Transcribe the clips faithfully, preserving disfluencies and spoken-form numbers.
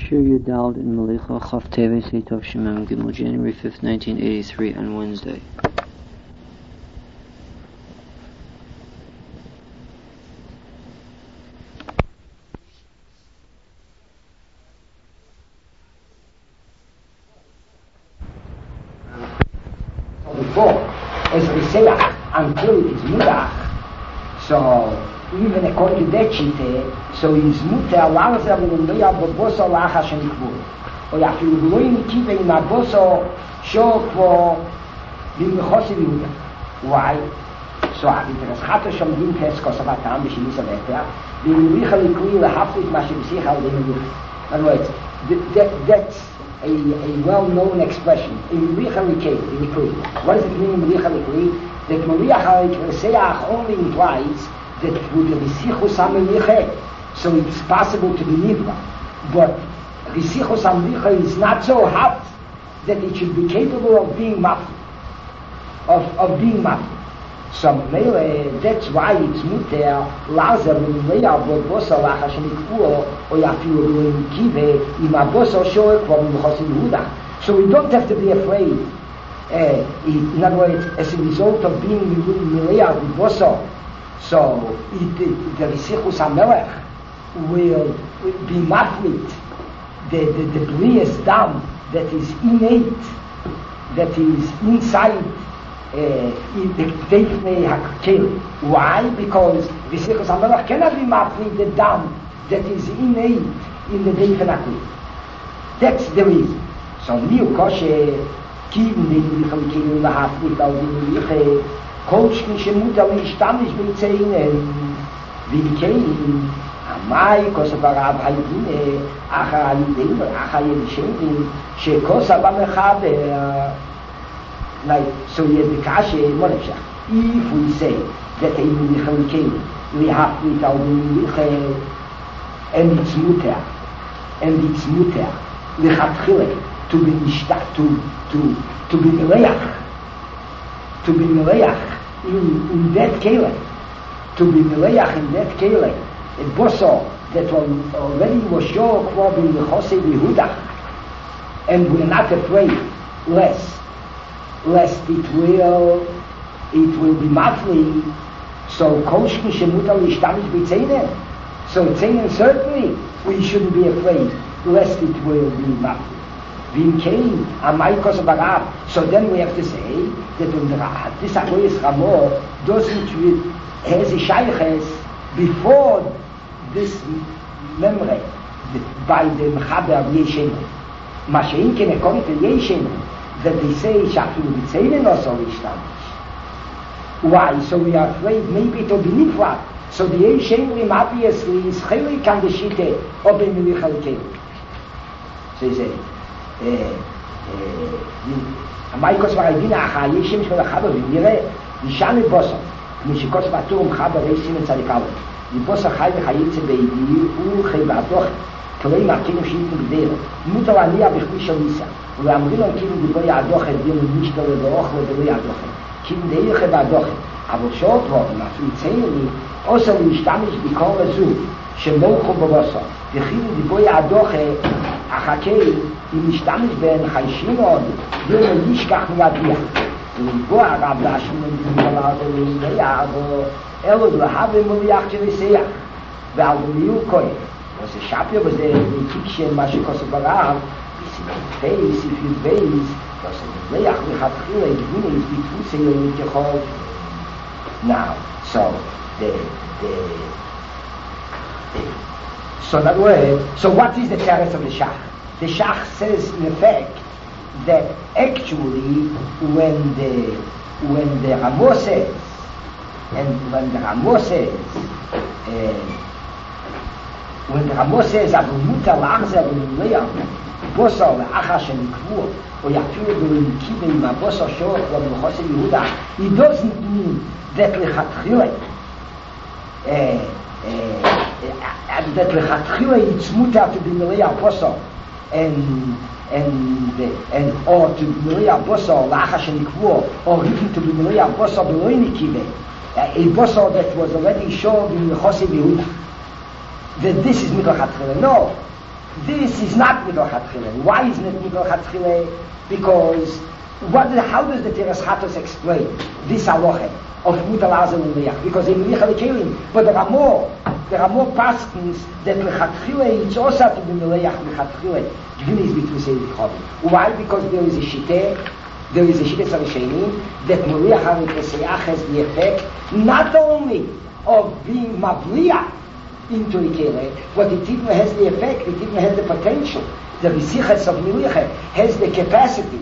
Shir Yudal in Malicha Chaf Teves Heitov Shemem Gimel, January fifth, nineteen eighty-three, on Wednesday. Before, as we say, until it is Mudach, so even according to that shite, so is Mutter Larzer v'Nimriya b'Boso Lacha Shenikvur. Or after we go in the Kiva in Aboso, show for Bimchosi Yehuda. Why? So I think there's Chato Shom Din Teskos Avatam B'Shimis Aveter. B'Nimricha Likui L'Hafrit Mashibisicha L'Nimricha. In other words, that's a, a well-known expression. B'Nimricha Likui. What does it mean B'Nimricha Likui? That Moriach HaLikui only implies that with the Risichus HaMelicha, so it's possible to be Nivra. But Risichus HaMelicha is not so hot that it should be capable of being Mafri, of, of being Mafri. So Mele, that's why it's Muter, Lazar, Meleya, Bosa, Lacha, Shenikvur, or Yafiru, Kive, Imabosa, Shoek, V'Chosim Yehuda. So we don't have to be afraid. Uh, in other words, as a result of being Meleya, Bosa, so it, it, the Risichus HaMelech will be maflit the, the, the Brias Dam that is innate, that is inside the Deifnei HaKel. Why? Because Risichus HaMelech cannot be maflit the Dam that is innate in the Deifnei HaKel. That's the reason. So Miu Koshe Kivin the Yichel Kivin Lahaflit Al Yichel Kolschkin Shemuta Lishtamis B'Tzeinen V'Kein Amai Kosavarav Hayvine Acha Yidin Acha Yedishenin Shekosa B'Mechaber. Like, so he has the Kashe Monefshach. If we say that in Yichel Kein we have with our Yichel and it's Muter and it's Muter Lichatchilek to be Nishtat to to to be Meleach to be Meleach In, in that kele, to be meleach in that kele, a boso that already was sure of in the Chosei Yehuda, and we're not afraid, lest, lest it will, it will be mafli. So kolshkin shemuta lishtamish b'tzeinen. So tzeinen certainly we shouldn't be afraid, lest it will be mafli. V'imkein amaykos barav. So then we have to say that when this Agoyes Ramo doesn't has a shayches before this memory by the Mechaber of Yeshem. Mashein can according to Yeshem that they say Shafiru B'Tzeinen also Rishtamish. Why? So we are afraid maybe it will be Nifrat. So the Yeshem obviously is Chelik and the Shite of the Melichal Kelim. So he said, המייקוס והרבינה החיים של החבר ונראה נשאר לבוסו משקוס בתורם חבר רייסים וצדיקאו לבוסו חי וחייצה בידי וחי והדוח כלי מרקינו שאיתנו בדרך מותר להניע בכבי של ניסה ואמרים להם כאילו דיבוי הדוחת דינו נשתו לבאוך ודבוי הדוחת כאילו דרך והדוחת אבל שעות רואים אפילו יצאנו לי עושה להשתמש בכל הזו שמולכו בבוסו וכאילו דיבוי הדוחת החכי אם נשתמש בין חיישים עוד ולא נשכח מידיע ולבוא הרב להשמין ומתמלה ולהידע אלו להבא מוליח שלסייח ועל דמיור כהן וזה שפיה בזה בתיקשן מה שכוסף ברב בייס, if you base וזה מוליח לכתחילה גבינס בתפוסי יומי ככל now so the the the so that way so what is the teretz of the Shach? The Shach says in effect that actually when the when the Ramo says and when the Ramo says uh, when the Ramo says Abu Muta Larzer Uleya Bosa Le'acha Shenikvur or Yafiru B'Kiva Ima Bosa Shor or B'Chosim Yehuda, it doesn't mean that Lechatchile uh, uh, that Lechatchile it's Muta to be Meleya Bosa and and and or to be Meleya Bosa Lacha Shenikvur or even to be Meleya Bosa B'Loini Kive, a Bosa that was already shown in Chosim Yehuda, that this is Mikol Chatchile. No, this is not Midor Chatchile. Why isn't it Midor Chatchile? Because what, how does the Teres Chatos explain this halacha of Mutal Azel and Leach? Because in Melicha Lekelim, but there are more, there are more paskins that Lechatchile it's also to be Meleach Lechatchile. Gvinis between say Lechavim. Why? Because there is a shiteh, there is a shiteh Sarishayim that Meleach HaMikaseyach has the effect not only of being Mavliach into the Kele, but it even has the effect, it even has the potential. The Visichas of Melicha has the capacity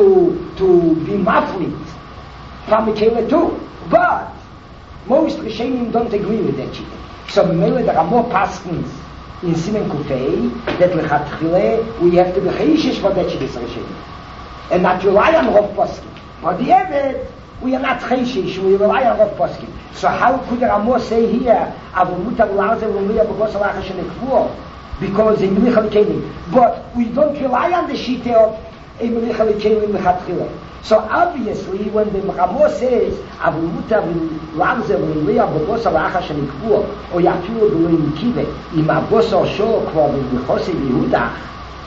to to be maflit from the Kele too. But most Rishonim don't agree with that shit. So Mele there are more paskins in Simen Kufei that lechatchile we have to be chayshish for that shit is Rishonim. And not rely on Rav Poskin. But the Eved, we are not chayshish, we rely on Rav Poskin. So how could the Ramo say here, Avul Mutar Lazer Lumia B'Gos Alach Hashem Ekvuo? Because in Melicha Lekelim. But we don't rely on the shite of Melicha Lekelim Lechatchile. So obviously, when the Ramo says, Avul Mutar Lazer Lumia B'Gos Alach Hashem Ekvuo, or Yafilu B'Loim Kive, Im Avos Osho Kvo B'Chose B'Yehudach.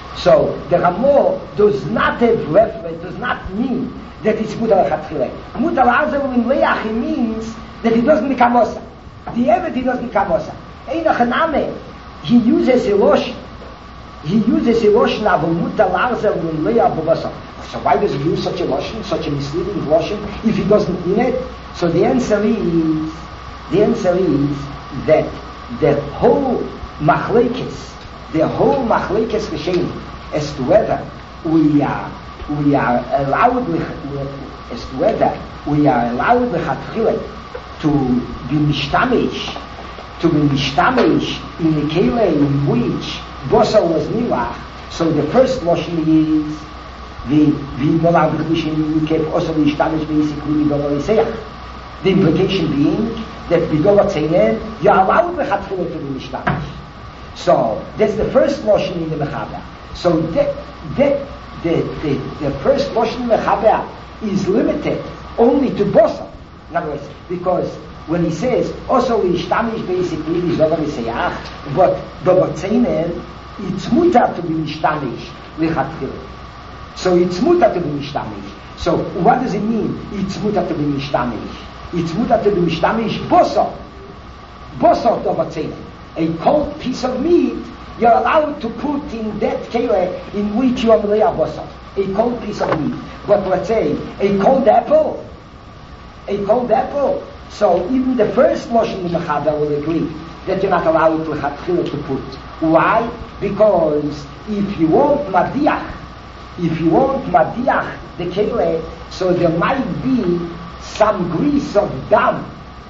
So the Ramo does not have reference, does not mean that it's Mutar Lechatchile. Mutar Lazer Lumia means that he doesn't become Osa. The Eved, he doesn't become Osa. Eina Chaname, he uses a lotion. He uses a lotion of Muta Larza Leia Bobasa. So why does he use such a lotion, such a misleading lotion, if he doesn't mean it? So the answer is, the answer is that the whole Machlekes, the whole Machlekes Rishonim, as to whether we are, we are allowed, as to whether we are allowed Lechatchile to be mishtamish, to be mishtamish in the kele in which Bosar was milach. So the first lotion is the the Nolah B'Chushin Yikef also mishtamish basically B'Dolor Yiseach. The implication being that B'Dolor Tzeinen you are allowed Lechatchile to be mishtamish. So that's the first lotion in the Mechaber. So that that the the the first lotion in the Mechaber is limited only to Bosar. In other words, because when he says also ishtamish basically is over Yiseach, but Dobatzeinen, it's mutar to be mishtamish lechatchile. So it's mutar to be mishtamish. So what does it mean? It's mutar to be mishtamish. It's mutar to be mishtamish bosor. Bosor Dobatzeinen. A cold piece of meat you're allowed to put in that kele in which you are melea bosor. A cold piece of meat. But let's say a cold apple. A cold apple. So even the first Lashon in the Mechaber will agree that you're not allowed to Lechatchile to put. Why? Because if you want Madiach, if you want Madiach, the Kele, so there might be some grease of dam,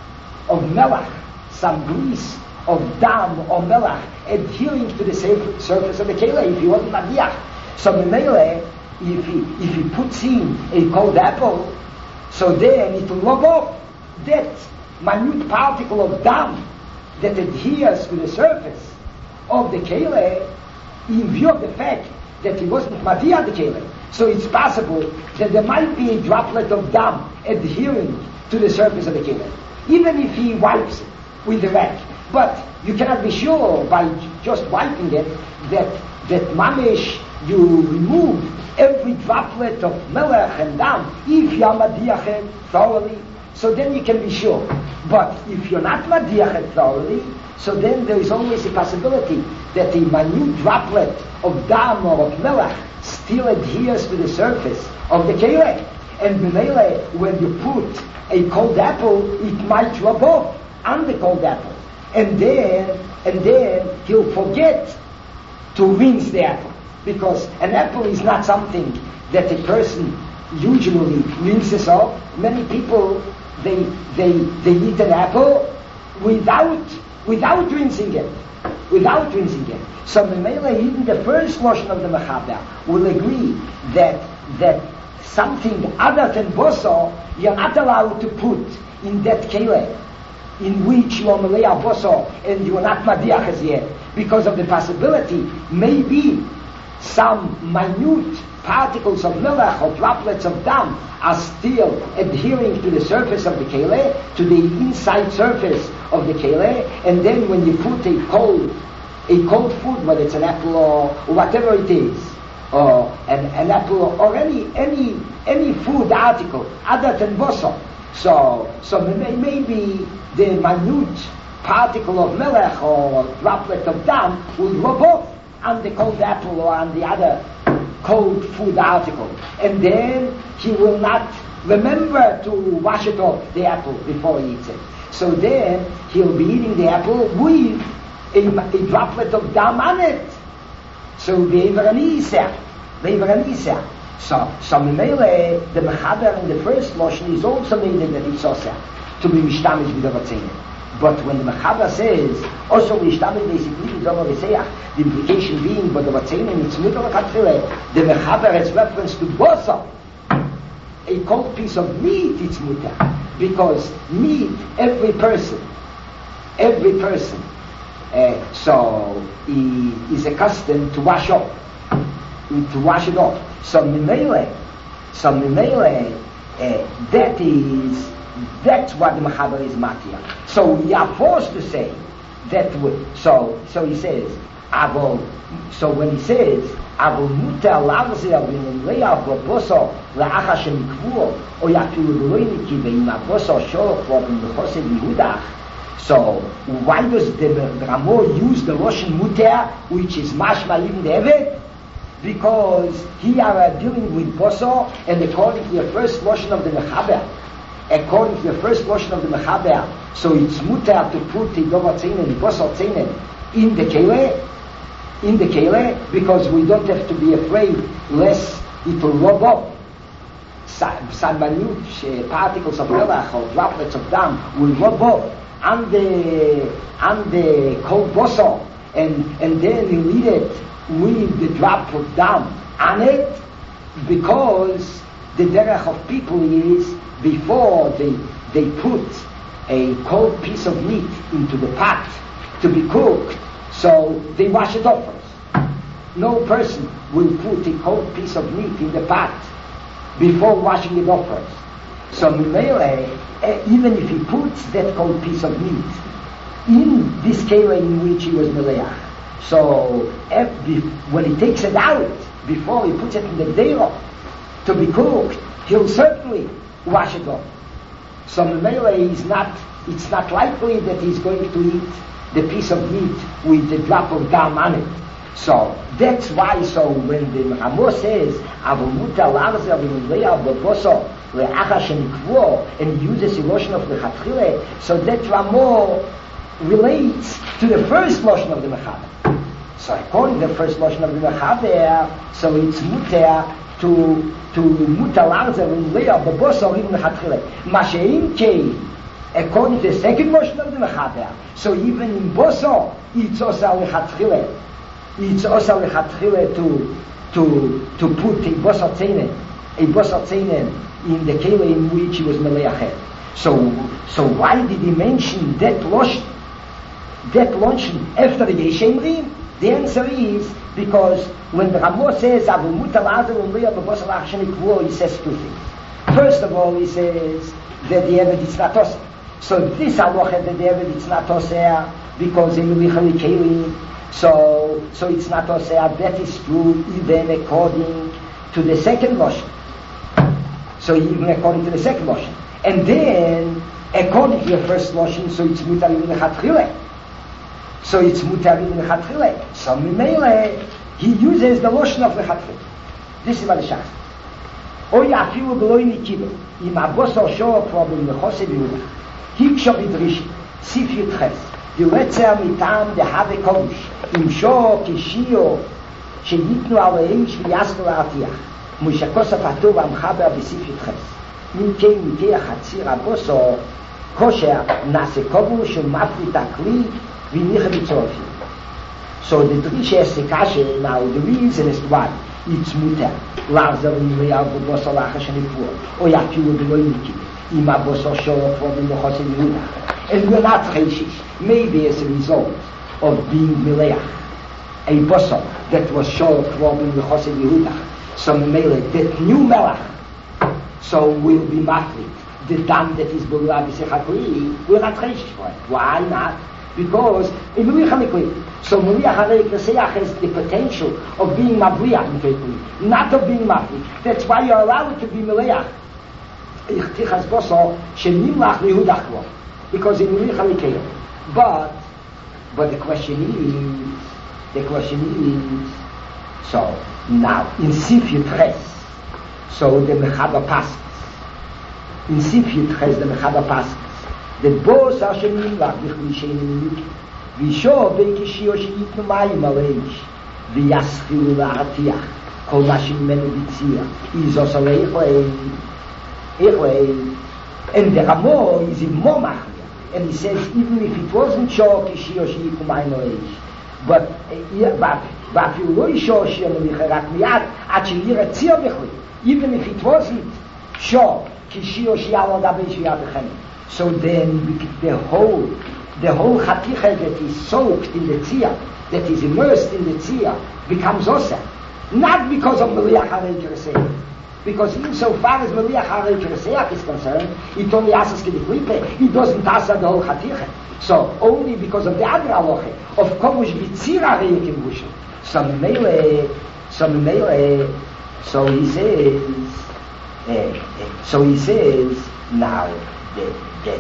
of melach, some grease of dam or melach adhering to the surface of the Kele, if you want Madiach. So the Mele, if he, if he puts in a cold apple, so then it will rub off that minute particle of dam that adheres to the surface of the kele in view of the fact that he wasn't madia the kele. So it's possible that there might be a droplet of dam adhering to the surface of the kele, even if he wipes it with the rag. But you cannot be sure by just wiping it that that mamish you remove every droplet of melech and dam if you are madiachet thoroughly, so then you can be sure. But if you're not madiachet thoroughly, so then there is always a possibility that a minute droplet of dam or of melech still adheres to the surface of the kele. And b'meile, when you put a cold apple, it might rub off on the cold apple, and then and then he'll forget to rinse the apple. Because an apple is not something that a person usually rinses off. Many people, they they they eat an apple without without rinsing it, without rinsing it. So Memele, even the first portion of the Mechaber will agree that that something other than boso you're not allowed to put in that kele in which you are melea boso and you are not madiach as yet, because of the possibility maybe some minute particles of melech or droplets of dam are still adhering to the surface of the kele, to the inside surface of the kele, and then when you put a cold a cold food, whether it's an apple or, or whatever it is, or an, an apple or any any any food article other than bosor. So so maybe the minute particle of melech or droplet of dam will rub off on the cold apple or on the other cold food article, and then he will not remember to wash it off, the apple, before he eats it. So then he'll be eating the apple with a, a droplet of dam on it. So the Iveranisa, the Iveranisa. So, so Memele, the Mechaber in the first motion is also made that it's also to be mishtamish with the Ratzene. But when the Mechaber says, also mishtamish basically with the the implication being, but the Ratzene, it's Mutter Katrile, the Mechaber has reference to Bosa, a cold piece of meat, it's Mutter. Because meat, every person, every person, uh, so he is accustomed to wash up, to wash it off. So Mimele, so Mimele, uh, that is, that's what the Mechaber is matia. So we are forced to say that way. So, so he says, Avol, so when he says, Avol muter lavzer v'nimleya v'boso la'acha shemikvuo o yafilu v'loiniki ve'im avoso shorok v'obin v'chosed Yehudach. So why does the, the Ramo use the Russian muter, which is mashma even the Evet? Because here are dealing with boso, and according to the first lotion of the Mechaber, according to the first lotion of the Mechaber, so it's muter to put the dover tzenen, the boso tzenen, in the kele, in the kele, because we don't have to be afraid lest it will rub up. Some minute particles of melach or droplets of dam will rub up on the on the cold boso, and and then you eat it with the drop of dam on it, because the derech of people is before they they put a cold piece of meat into the pot to be cooked, so they wash it off first. No person will put a cold piece of meat in the pot before washing it off first. So Mimele, uh, even if he puts that cold piece of meat in this kela in which he was meleach, so if, when he takes it out, before he puts it in the deiro to be cooked, he'll certainly wash it off. So Memele is not, it's not likely that he's going to eat the piece of meat with the drop of dam on it. So that's why, so when the Ramo says, and he uses the lotion of the Chatchile, so that Ramo relates to the first lotion of the Mechaber. So according to the first lotion of the Mechaber, so it's muter to to muter larzer and lay of the boss or even the Chatchile. Mashein kei, according to the second lotion of the Mechaber, so even in boso, it's also the Chatchile. It's also the Chatchile to to to put a boso tzenen, a boso tzenen in the kele in which he was meleachet. So so why did he mention that lotion? That lotion after the Yeshemrim? The answer is because when the Ramo says Avu mutar lazer u'leya b'bosar la'achsheni kvuo, he says two things. First of all, he says that the Eved is not oseh. So this halacha that the Eved is not oseh because in Milichali Kelim, so so it's not oseh. That is true even according to the second lotion. So even according to the second lotion, and then according to the first lotion, so it's mutar even lechatchile. So it's mutar in the Chatchile. So Mimele, he uses the lotion of the Chatchile. This is what the Shach. Oy afilu b'loi nikido, im abosor shor problem l'chosed Yehuda. Hiksha b'drishi, sif yutches, diletzer mitam dehave kodush, im shor kishio, sheyitnu aleim shviyasnu la'atiach, muishakos apatu v'amchaber b'sif yutches. Minkei mikei achatzir abosor, kosher nase kodush u'mafrit akli, so the Drisha is the Kasha. Now the reason is why it's muter larzer v'nimleya v'bosar la'achsheni kvuo o yafilu v'loiniki im abosor shorok v'obin v'chosed Yehudach. And we're not chayshish. Maybe as a result of being meleach, a bosor that was shorok v'obin v'chosed Yehudach. So mele that new melach, so will be mafrit. The dam that is below Abisechakli, we're not chayshish for it. Why not? Because in Meliach HaMikli, so Meliach Harei Kreseach has the potential of being Mavriach, not of being Mavri. That's why you're allowed to be Meliach. Because in Meliach HaMikli. But, but the question is, the question is, so now, in Sif Yudches, so the Mechaba passes. In Sif Yudches, the Mechaba passes. The boss Hashem Nimlach Vichlishen Minuki Visho Beikishio Shiyitnu Mayim Aleish Vyaschil La'atiach Kol Mashim Menu Bitzia Izos Aleichlein Echlein and the Ramo is in Momach, and he says even if it wasn't Shor Kishio Shiyitnu Mayim Aleish but but you lo Shor Shiyitnu Mayim Aleish Ad Shiyira Tzio Bechli even if it wasn't Shor Kishio Shiyalo Dabesh V'Yadechem. So then the whole the whole chaticha that is soaked in the tzia, that is immersed in the tzia, becomes osa. Not because of Meliach Harei Kreseach. Because insofar as Meliach Harei Kreseach is concerned, it only asks kediklipe, it doesn't asa the whole chaticha. So only because of the other halacha of komush bitzira reikim bushel. So mele, so mele, so he says, uh, so he says now. The, that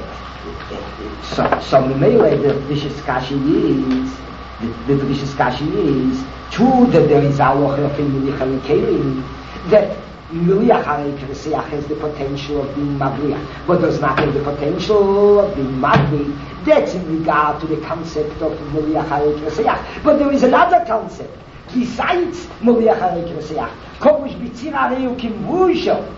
so so Mele the vicious kashi is the, the vicious kashi is true that there is a lot of Meliach HaMikli that Meliach HaMikli has the potential of being Mavriach but does not have the potential of being Mavri. That's in regard to the concept of Meliach HaMikli. But there is another concept besides Meliach HaMikli. Komush Bitzira Reu Kimvusho.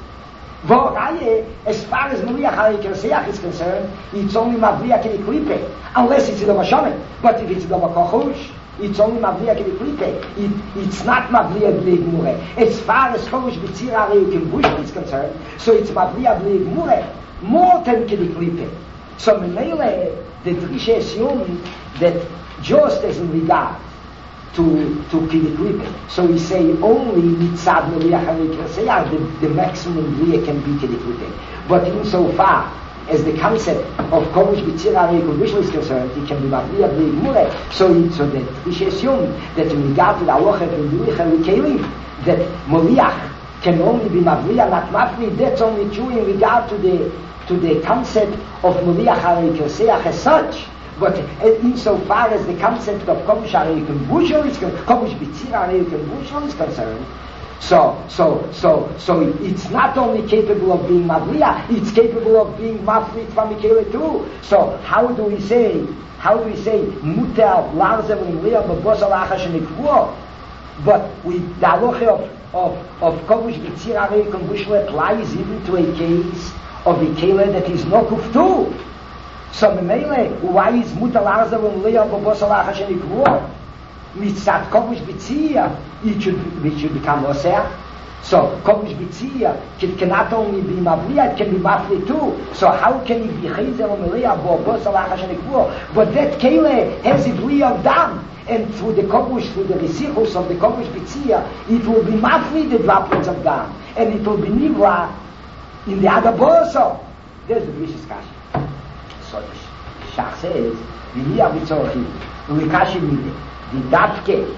As far as Meliach Harei Kreseach is concerned, it's only Mavriach in the Klipe, unless it's in the Mashonim. But if it's in the Makochush, it's only Mavriach in the Klipe. It, it's not Mavriach B'leig Mure. As far as Chomush B'tzira Reu Kimbush is concerned, so it's Mavriach B'leig Mure, more than in the Klipe. So Mele, the Drisha assumed that just as in regard to to Kidiklipe. So we say only mitzad Meliach Harei Kreseach the, the maximum Bria can be Kidiklipe. But insofar as the concept of Komush B'tzira Rei Kudishla is concerned, it can be Mavriach B'leig Mure. So so that we should assume that in regard to the halacha of Meliach Harei Kelim, that Meliach can only be Mavriach, not Mafri. That's only true in regard to the to the concept of Meliach Harei Kreseach as such. But insofar as the concept of Komush Harei Kimbushel is concerned, Komush B'tzira Rei Kimbushel is concerned, so so so so it's not only capable of being Mavriach, it's capable of being Mafrit from Mikele too. So how do we say? How do we say Mutar Larzev Limriya B'Bosal Achash Nikvuo? But we the halacha of of of Komush B'tzira Rei Kimbushel applies even to a case of a kele that is no kuftu. So Mele, why is Mutar Larzav Limriya B'Bosal Achash Nikvuo? Mitzat Komush B'tzira, it should it should become Oseh. So Komush B'tzira can, can not only be Mavriach, it can be Mafri too. So how can it be Chayzer or Meleah B'Bosal Achash Nikvuo? But that kele has a Bria of Dam. And through the Komush, through the Resichus of the Komush B'tzira, it will be Mafri the droplets of Dam. And it will be Nivra in the other Boso. There's the vicious Kashi. So the Shach says, V'niyah B'tzorchi, U'ikashi Mide, V'davke,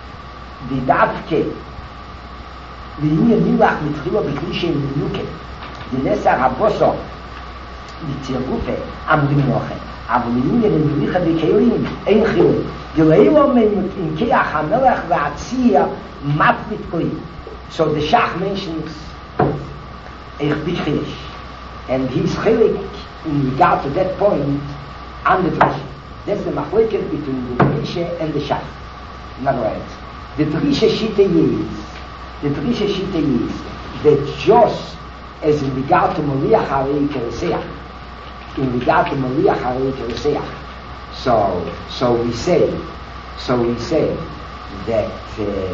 V'davke, V'niyah Nilach Mitchilo B'klishe Minuke, V'nesar HaBoso, V'tzirgufe, Amrim Noche, Av'liyah V'nilicha V'keilim, Ein Chilin, V'leilo Me'im Keach HaMelech V'atzir, Mafrit Kli. So the Shach mentions Eich B'chilish, and he's chilik in regard to that point on the Drisha. That's the machleket between the Drisha and the Shach. In other words, the Drisha Shita is, the Drisha Shita is that just as in regard to Meliach Harei Kreseach, in regard to Meliach Harei Kreseach, so so we say, so we say that uh,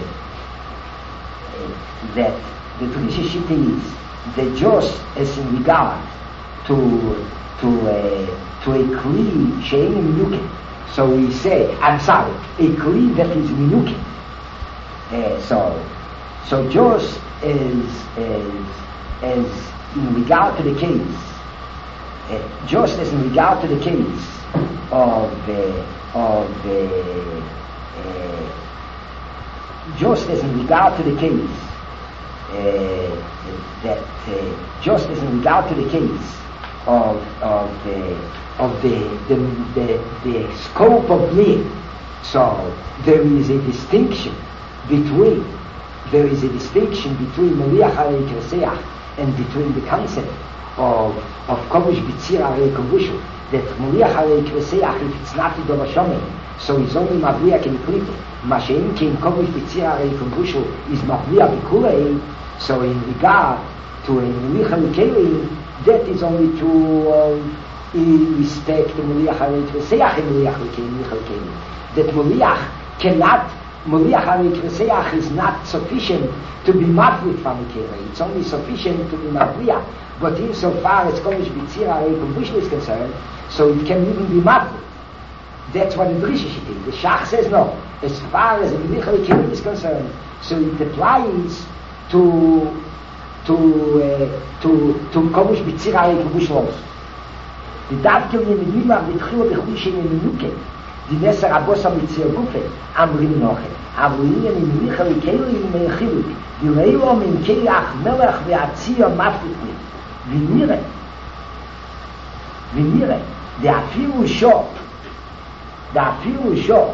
uh, that the Drisha Shita is that just as in regard to to uh, to a kli she'ein minukin. So we say, I'm sorry, a kli that is minukin. Uh, so so just as as as in regard to the case, uh, just as in regard to the case of uh, of uh, uh, just as in regard to the case uh, that uh, just as in regard to the case of of the of the the, the, the scope of being, so there is a distinction between there is a distinction between Meliach Harei Kreseach and between the concept of of Kovish B'tzir Harei Kovushu, that Meliach Harei Kreseach, if it's not the Dovashomen, so it's only Mavliach in Klippa. Mashein King Kovish B'tzir Harei Kovushu is Mavliach B'kulei. So in regard to a Meliach Harei Kelim, that is only to uh, in respect to Meliach Harei Kreseach and Meliach Harei Kelim. That Meliach cannot Meliach Harei Kreseach is not sufficient to be mavliach from the Kere. It's only sufficient to be mavliach. But insofar as Kovish B'tzir Harei Kovushu is concerned, so it can even be mavliach. That's what the Drisha should do. The Shach says no. As far as the Meliach Harei Kelim is concerned, so it applies to to uh, to to Kovish B'tzir Harei Kovushu also. The Davkel Yemidima B'tchilo B'chush Yeminuke. Die Nesser Abosa mit Zirgufe, Amrim Noche. Aber ihnen in Michel Kelim Mechiluk, die Leilom in Keach Melech Ve'atzia Maflikli. Wie Mire, wie Mire, der Afilu Sho, der Afilu Sho,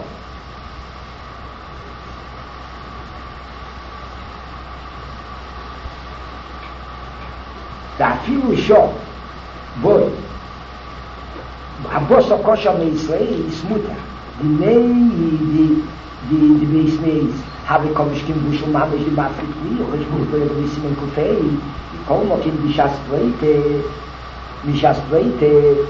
der Afilu Sho, Boy, Abosa Kosha Meisrael is Mutter. Die Nei, die, die, die Beisneis, habe ich komisch kim Bushel Mamesh, die Maflikli, und ich muss bei der Bissim in Kufei, Como que me chas pleite, me chas pleite,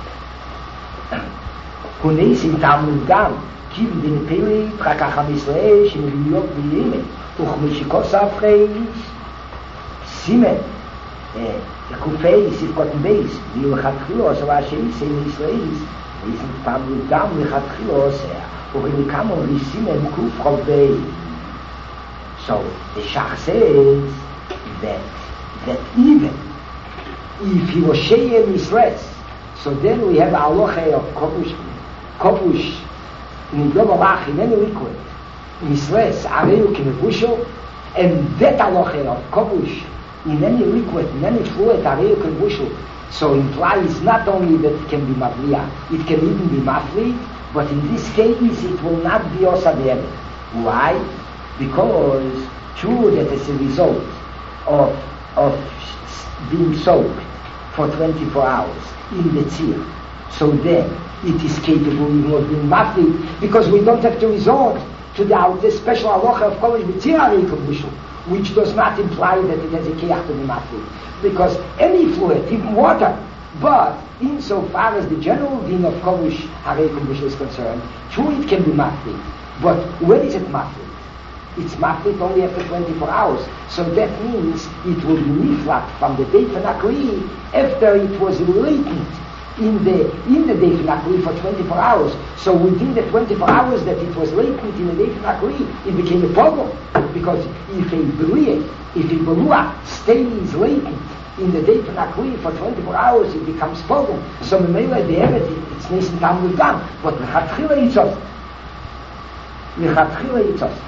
conhece então o lugar que me pele para cá Israel, que me viu bem, o que me safreis, cime, é, que fez se ficou bem, e o hatkilos, eu achei sem Israel, e se tá no lugar o hatkilos, o que me camo de cime no kufro bem. So the Shach says that that even if he was Sheyem Yisrael, so then we have a halacha of Kovush, Kovush, in Yom in any liquid, Yisrael, Areu Kinevusho, and that halacha of Kovush, in any liquid, in any fluid, Areu Kinevusho, so implies not only that it can be Mavliya, it can even be Mafli, but in this case it will not be Osader. Why? Because true that as a result of of being soaked for twenty-four hours in the tzir, so then it is capable even of being mafli, because we don't have to resort to the, the special halacha of Kovish B'tzir Harei Kovushu, which does not imply that it has a kiyach to be mafli, because any fluid, even water, but insofar as the general din of Kovish Harei Kovushu is concerned, true it can be mafli, but when is it mafli? It's maflit only after twenty-four hours. So that means it will be niflat from the date Nakri after it was latent in the in the date Nakri for twenty-four hours. So within the twenty-four hours that it was latent in the date Nakri, it became a problem. Because if a beruah, if a beruah stays latent in the date Nakri for twenty-four hours, it becomes problem. So Memela the Emet, it's nice and time with done. But Mechatchila it's us. Mechatchila it's us.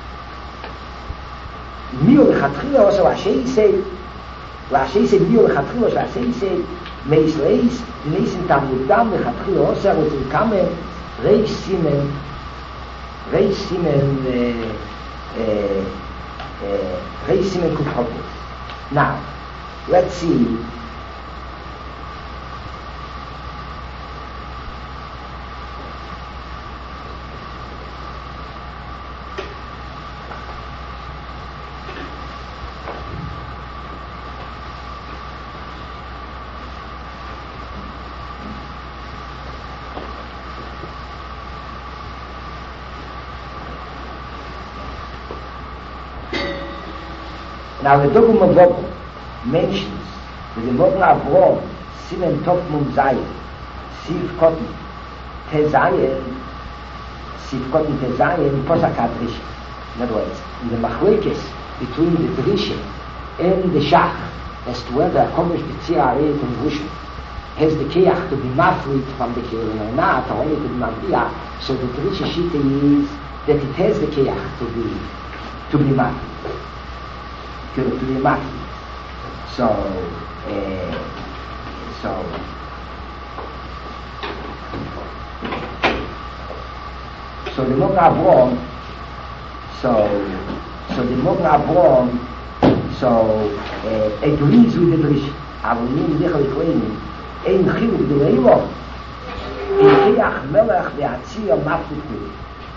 Mio lechatchila also Rashi say, Rashi say mio lechatchila, Rashi say meis reis, neisen tam mudam lechatchila also was in kamen reis simen, reis simen, reis simen kufhobos. Now, let's see. Now the Dogum of Bob mentions that the Modern Avrom, Simen Tov Mum Zayin, Siv Kotten Tezayin, Siv Kotten Tezayin, Posakat Risha. In other words, in the Machlekes between the Drisha and the Shach, as to whether Kovish B'tzir Harei Kovushu has the Keach to be mafrit from the Keach or not, or only to be mafriach. So the Trisha Shita is that it has the Keach to be to be mafrit. To, to be mafrit. So, uh, so, so the Mogen Avraham, so, so the Mogen Avraham, so, uh, agrees with the Drisha. Avonim Zichel Ikleinim, Ein Chiluk D'Leilo, Ein Keach Melech Ve'atzir Mafrit Kuli.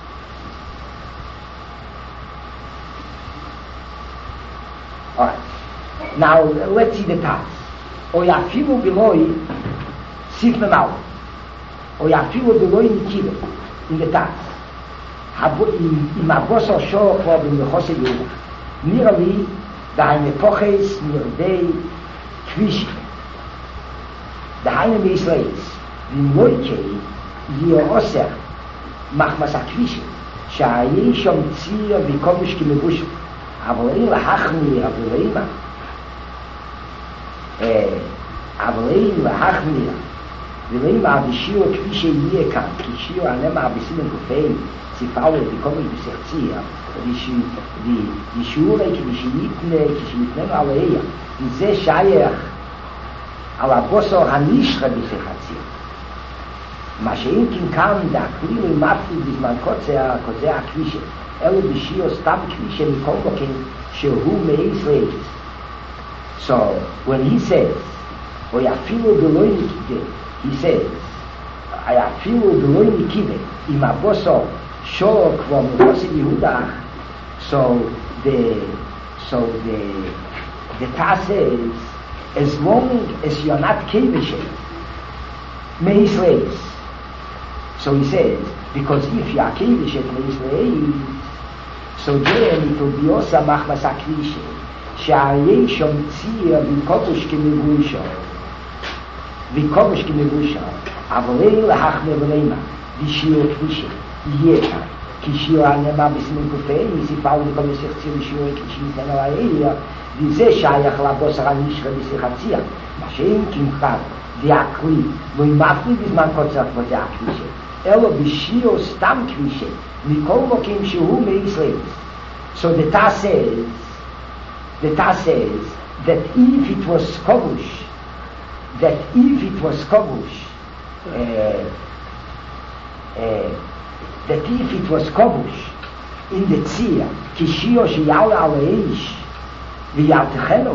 Alright. Now, let's see the task. Oyafilu Beloi, Sif Memau. Oyafilu Beloi Nikive, in the task. Im Aboso Shor Chor B'M Lechose Yehuda. Nearly, the Haine Poches, near day, Kvish. The Haine Israelis, B'M Loikei, Yio Oser, Machmas HaKvish, Sha'ayei Shom Tzir V'Kovish Kimebush. אבל אין להחמיר, אבל אימה. אבל אין להחמיר, ולאימה בשיעור כפי שיהיה כאן, כי שיעור הנמה בסימן כופים, ציפאולי בקומש בסחציר, ושיעור כפי שיתנה, כשיתננו על העיר, וזה שייך על הבוסר הנשרה בסחציר. מה שאם כן כאן דאקליל ומפליד בזמן קוצר, קוצר הכבישה, אלו בשיעור סתם כבישה מכל מוקים שהוא מישראל. So, when he says, ויפילו בלוי נקיבה, he says, ויפילו בלוי נקיבה, עם הבוסו שור כבר מחוסי יהודה, so the, so the, the task says, as long as you're not kibishe, מישראל. So he says, because if you are kibishe מישראל, so then it will be also machmas akvishe. שהרי שום ציר ויקובש כמבושה ויקובש כמבושה אבל אין להחמיר ולאימה בשיעור כבישה יהיה כאן כי שיעור הנאמה בסימן כופי מסיפאו לקום לשיח ציר ושיעור כבישי ניתן על העיר וזה שייך לבוסר הנשרה בשיח הציר מה שאין כמחד דאקלי לא ימפלי בזמן קוצר כבודי הכבישה אלו בשיעור סתם כבישה מכל מוקים שהוא מישראל. So the Taz says The Taz says that if it was kovush, that if it was kovush, uh, uh, that if it was kovush in the tzir, kishio sheyal al eish v'yaltechenu,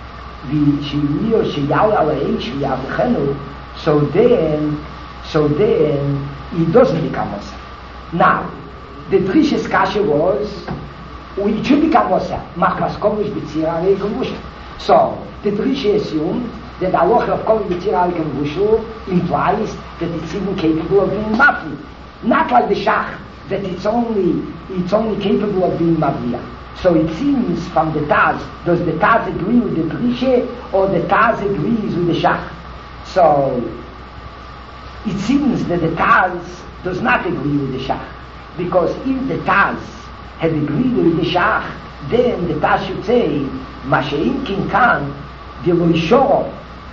v'shio sheyal al eish v'yaltechenu, so then, so then it doesn't become Mosa. Now, the Drish's kasha was, it should become Mosa. Machmas kovush b'tzira re'ikavusha. So the Drisha assumed that the halacha of kovush b'tzira re'ikavusha implies that it's even capable of being mafli. Not like the shach, that it's only it's only capable of being mavliya. So it seems from the Taz, does the Taz agree with the Drisha or the Taz agrees with the shach? So it seems that the Taz does not agree with the shach, because if the Taz had agreed with the Shach, then the Taz should say, Mashein King Khan, the Rishon,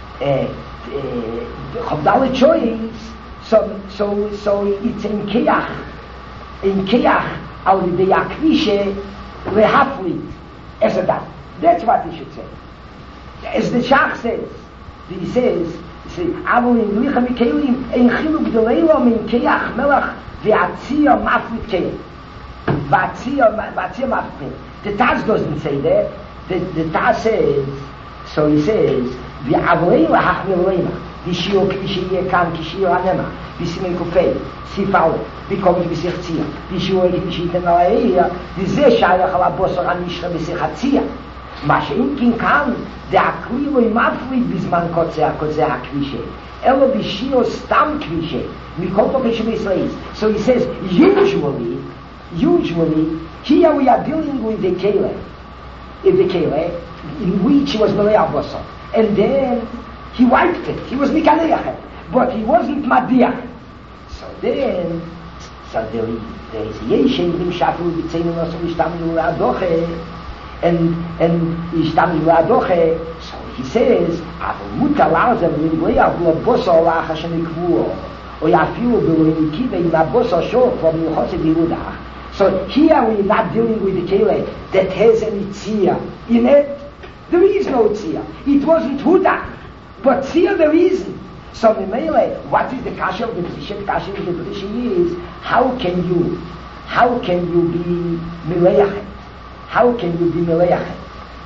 Chavdalet choice, so, so, so it's in Keach, in Keach, al the Akvishe, Lehaflit, as a dat. That's what he should say. As the Shach says, he says, say, Avo in Licha Mikelim, in Chiluk D'Leilom, in Keach Melach, Ve'atzir Maflit Keach. The Taz doesn't say that. The, the Taz says, so he says, V'avolei lahachmir leima, v'shio k'v'shiyeh kan k'shio hanema, v'simei kufei, sifale, v'kovish v'sich tzir, v'shio k'v'shiyiten ala'eir, v'zeh shayach al abosor hanishra v'sich hatzir. מה שאם כן כאן, דאקלי לא ימפליד בזמן קוצר, קוצר הכבישה. אלא בשיעור סתם כבישה, מכל תוקף שבישראל. So he says, usually, usually, here we are dealing with the kele, in the kele, in which he was Malay Abosor. And then, he wiped it, he was Mikaneach, but he wasn't Madiach. So then, so there, there is Yeshe, in Shafu, B'tzeinu, Nosu, Ishtam, Yura, Doche, and and Ishtam Yuradoche, so he says, אבל מותר לעזב לנגויה בלבוסו לאחר שנקבוו, או יפילו בלויניקיבה עם הבוסו שור כבר מיוחסת בירודך. So here we're not dealing with the kele that has any tzia in it. There is no tzia. It wasn't hudach, but tzia there isn't. So Memele, what is the kasha of the Drisha? The kasha of the Drisha is, how can you, how can you be mileachet? How can you be mileachet?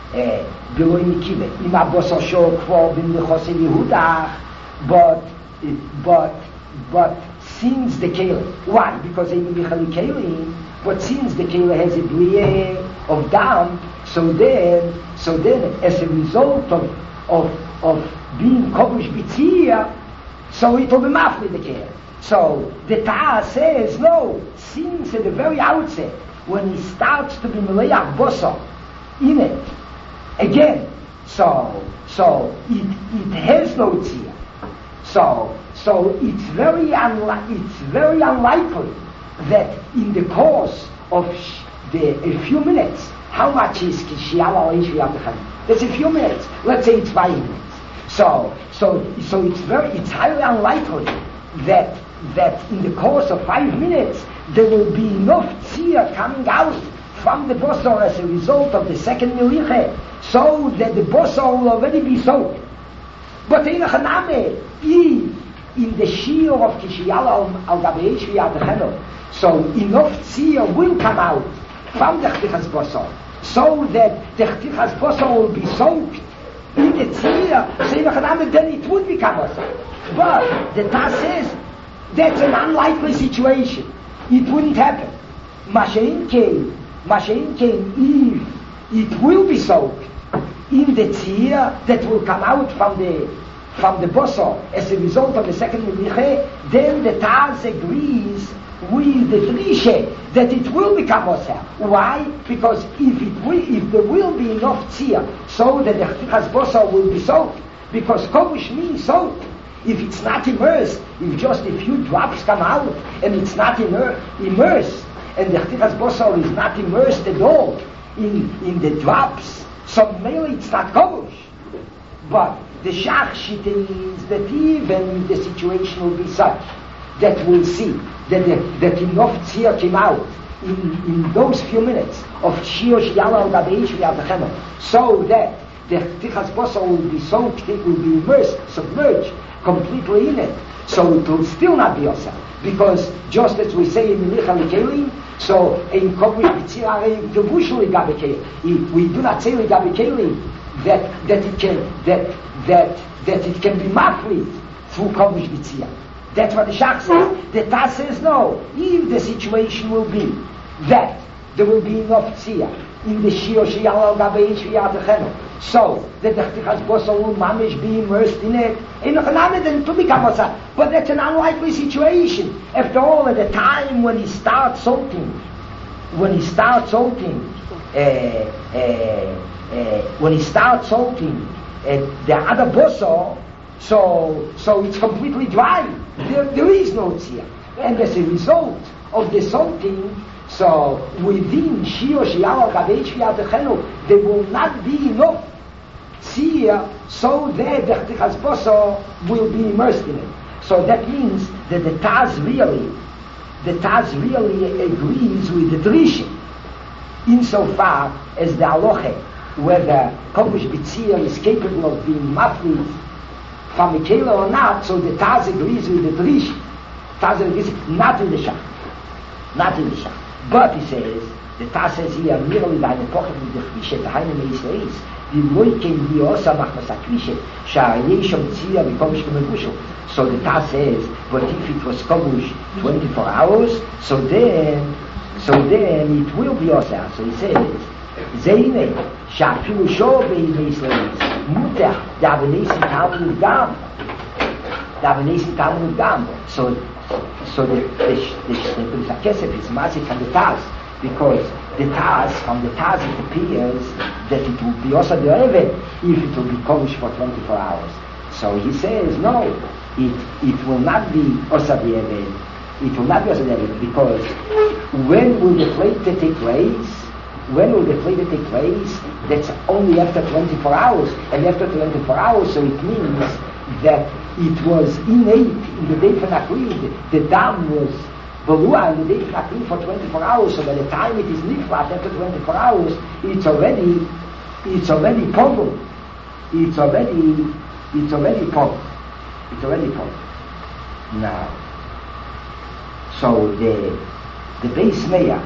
Below Nikive. Im aboso shor kvo bin nechose Yehudach, but, but, but since the kele, why? Because in Michali kele, but since the kele has a brie of dam, so then, so then, as a result of, of, of being kobush b'tziyah, so it will be mafli the kele. So the Ta'ah says, no, since at the very outset, when he starts to be meleach boso in it, again, so, so it, it has no tziyah. So, so it's very unli- it's very unlikely that in the course of sh- the a few minutes, how much is kishiala or That's a few minutes. Let's say it's five minutes. So, so, so it's very, it's highly unlikely that that in the course of five minutes there will be enough tziyah coming out from the bosor as a result of the second miliche, so that the bosor will already be soaked. But in Haname, in the shear of Kishiyala al Gabeyesh v'yadecheno, so enough tziyah will come out from the chtichas bosor, so that the chtichas bosor will be soaked in the tziyah, so in Haname then it would become bosor. But the Taz says that's an unlikely situation. It wouldn't happen. Mashain came, Mashain came if it will be soaked in the tziyah that will come out from the from the bosor as a result of the second miliche, then the Taz agrees with the Drisha that it will become bosor. Why? Because if it will, if there will be enough tziyah so that the chtichas bosor will be soaked, because kobush means soaked. If it's not immersed, if just a few drops come out and it's not immer- immersed, and the chtichas bosor is not immersed at all in, in the drops, so mainly it's not kobush. But the shach shita is that even the situation will be such that we'll see that, the, that enough tziyah came out in, in those few minutes of shiosh yala al gabeish v'yadecheno, so that the chtichas bosor will be soaked, it will be immersed, submerged completely in it. So it will still not be osar, because just as we say in Melicha L'Kelim, so in Kobush B'tzirah Devush L'Gabe Kelim, we do not say L'Gabe Kelim that that it can that that that it can be maflit through Kobush B'tzirah. That's what the Shach says. The Taz says no. If the situation will be that there will be enough tziyah in the shio sheyal al gabeish v'yadechenu, so that the chtichas bosor will mamish be immersed in it, in a then to become osar. But that's an unlikely situation. After all, at the time when he starts salting, when he starts salting, uh, uh, uh, when he starts salting uh, the other bosor, so so it's completely dry. There, there is no tziyah, and as a result of the salting, so within shio sheyal al gabeish v'yadechenu, there will not be enough tziyah so that the chtichas bosor will be immersed in it. So that means that the Taz really, the Taz really agrees with the Drisha insofar as the halacha whether kobush b'tziyah is capable of being mafli from a kela or not. So the Taz agrees with the Drisha. Taz agrees not in the shach, not in the shach. But he says, the Taz says here, merely by the pocket of the Chvishet, the Haine Meisreis, the Moiken Diosa Machmas HaKvishet, Sha'ayei Shom Tziyah V'kobush K'mebushel. So the Taz says, but if it was kobush twenty-four hours, so then, so then it will be Osa. So he says, Zeine, Sha'afilu Shor Be'i Meisreis, Mutach, Da'avenesim Talmud Gam, Da'avenesim Talmud Gam. So, So the the the, the, the kesef is massive from the Taz, because the Taz, from the Taz it appears that it will be also the Eved if it will be kobush for twenty-four hours. So he says no, it it will not be also the Eved. It will not be also the Eved, because when will the plate take place? when will the flavor take place? That's only after twenty-four hours. And after twenty-four hours, so it means that it was innate in the day for Nakrid. The dam was Balua in the day for Nakrid for twenty-four hours. So by the time it is Niflat after twenty-four hours, it's already, it's already problem. It's already, it's already problem. It's already problem. Now, so the, the base mayor,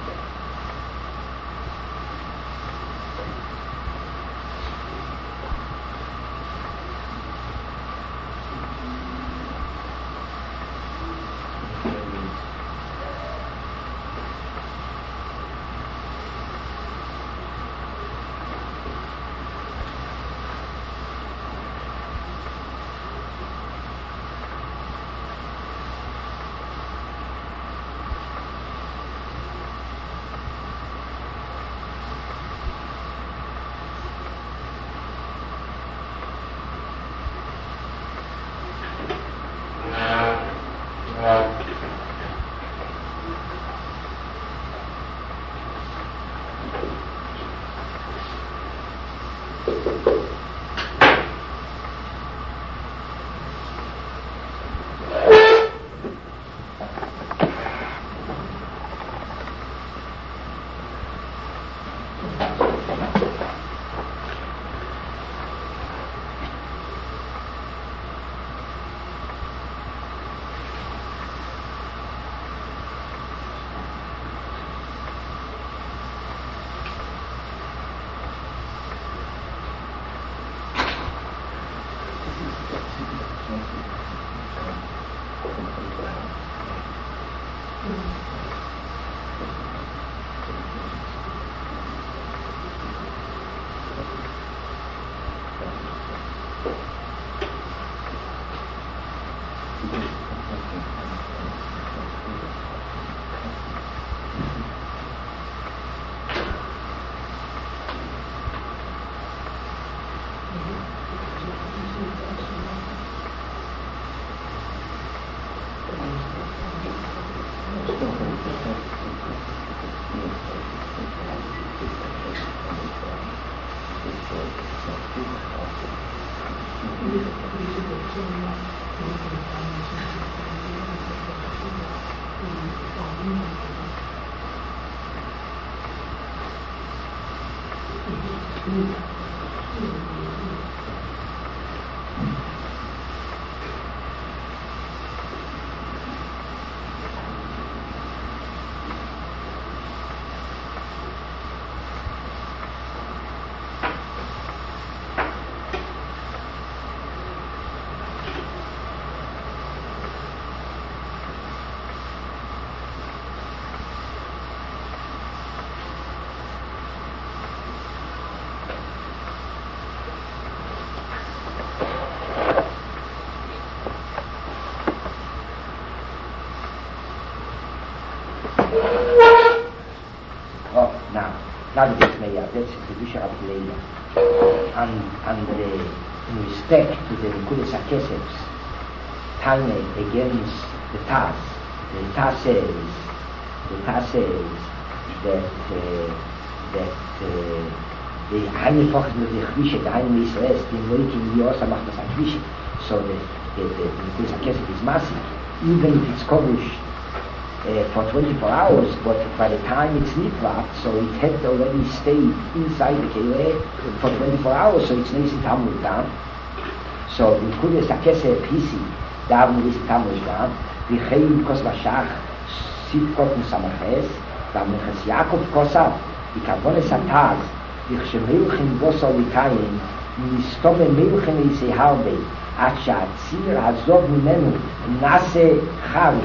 now the base mayor, that's the Kedusha of Leila. And, and the, in respect to the Nikudas HaKesefs, Tanya against the Taz, the Taz says, the Taz says that, uh, that uh, the Heine Focht mit der Chvishe, the Heine Yisrael, the Moikin Yosa macht das Chvishe. So the, the, the Nikudas HaKesef is massive, even if it's published Uh, for twenty-four hours, but by the time it's niflat, so it had already stayed inside the kele for twenty-four hours, so it's nisin tamul down. So in Kudes HaKesef Hisi, daven nisin tamul down. The Chayim Kos Vashach, Sivkot Musamaches, daven Chas Yaakov Kosav, the Karbones HaTaz, the Chshemeuchin Bosol Likayim, Nistome Meuchin Isei Harbe, At Sha'atzir Hazov Mimenu, Nase Chavi,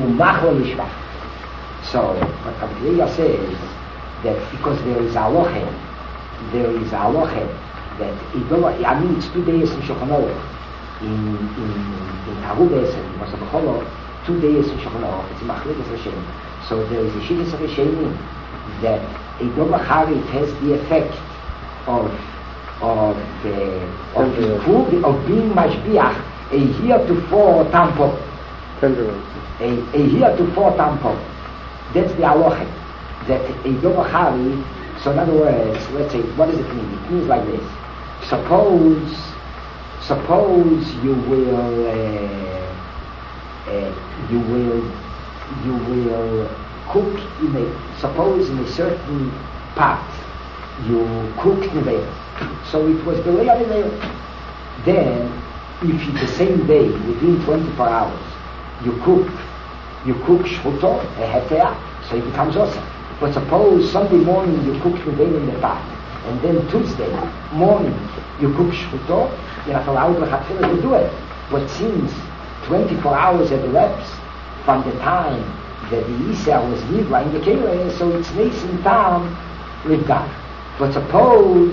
So, what Rabbi says that because there is a loche, there is a loche that it don't, I mean it's two days in Shulchan Aruch, in in in Arubes and Masabacholo, two days in Shulchan Aruch. It's Machlekas Hashem. So there is a Shivas Hashem that a Domachari it has the effect of of uh, of the food of being mashbiach a heretofore tampon. A, a heretofore tampon. That's the halacha. That a Domachari So in other words, let's say, what does it mean? It means like this. Suppose, suppose you will, uh, uh, you will, you will cook in a, suppose in a certain pot, you cook nevel. So it was the way of nevel. Then, if you, the same day, within twenty-four hours, you cook, you cook shchuto, a heter, so it becomes awesome. But suppose Sunday morning you cook nevel in the pot, and then Tuesday morning you cook shchuto, you're not allowed to do it. But since twenty-four hours have elapsed from the time that the Isser was nivra in the Kele, so it's nice in time with God. But suppose,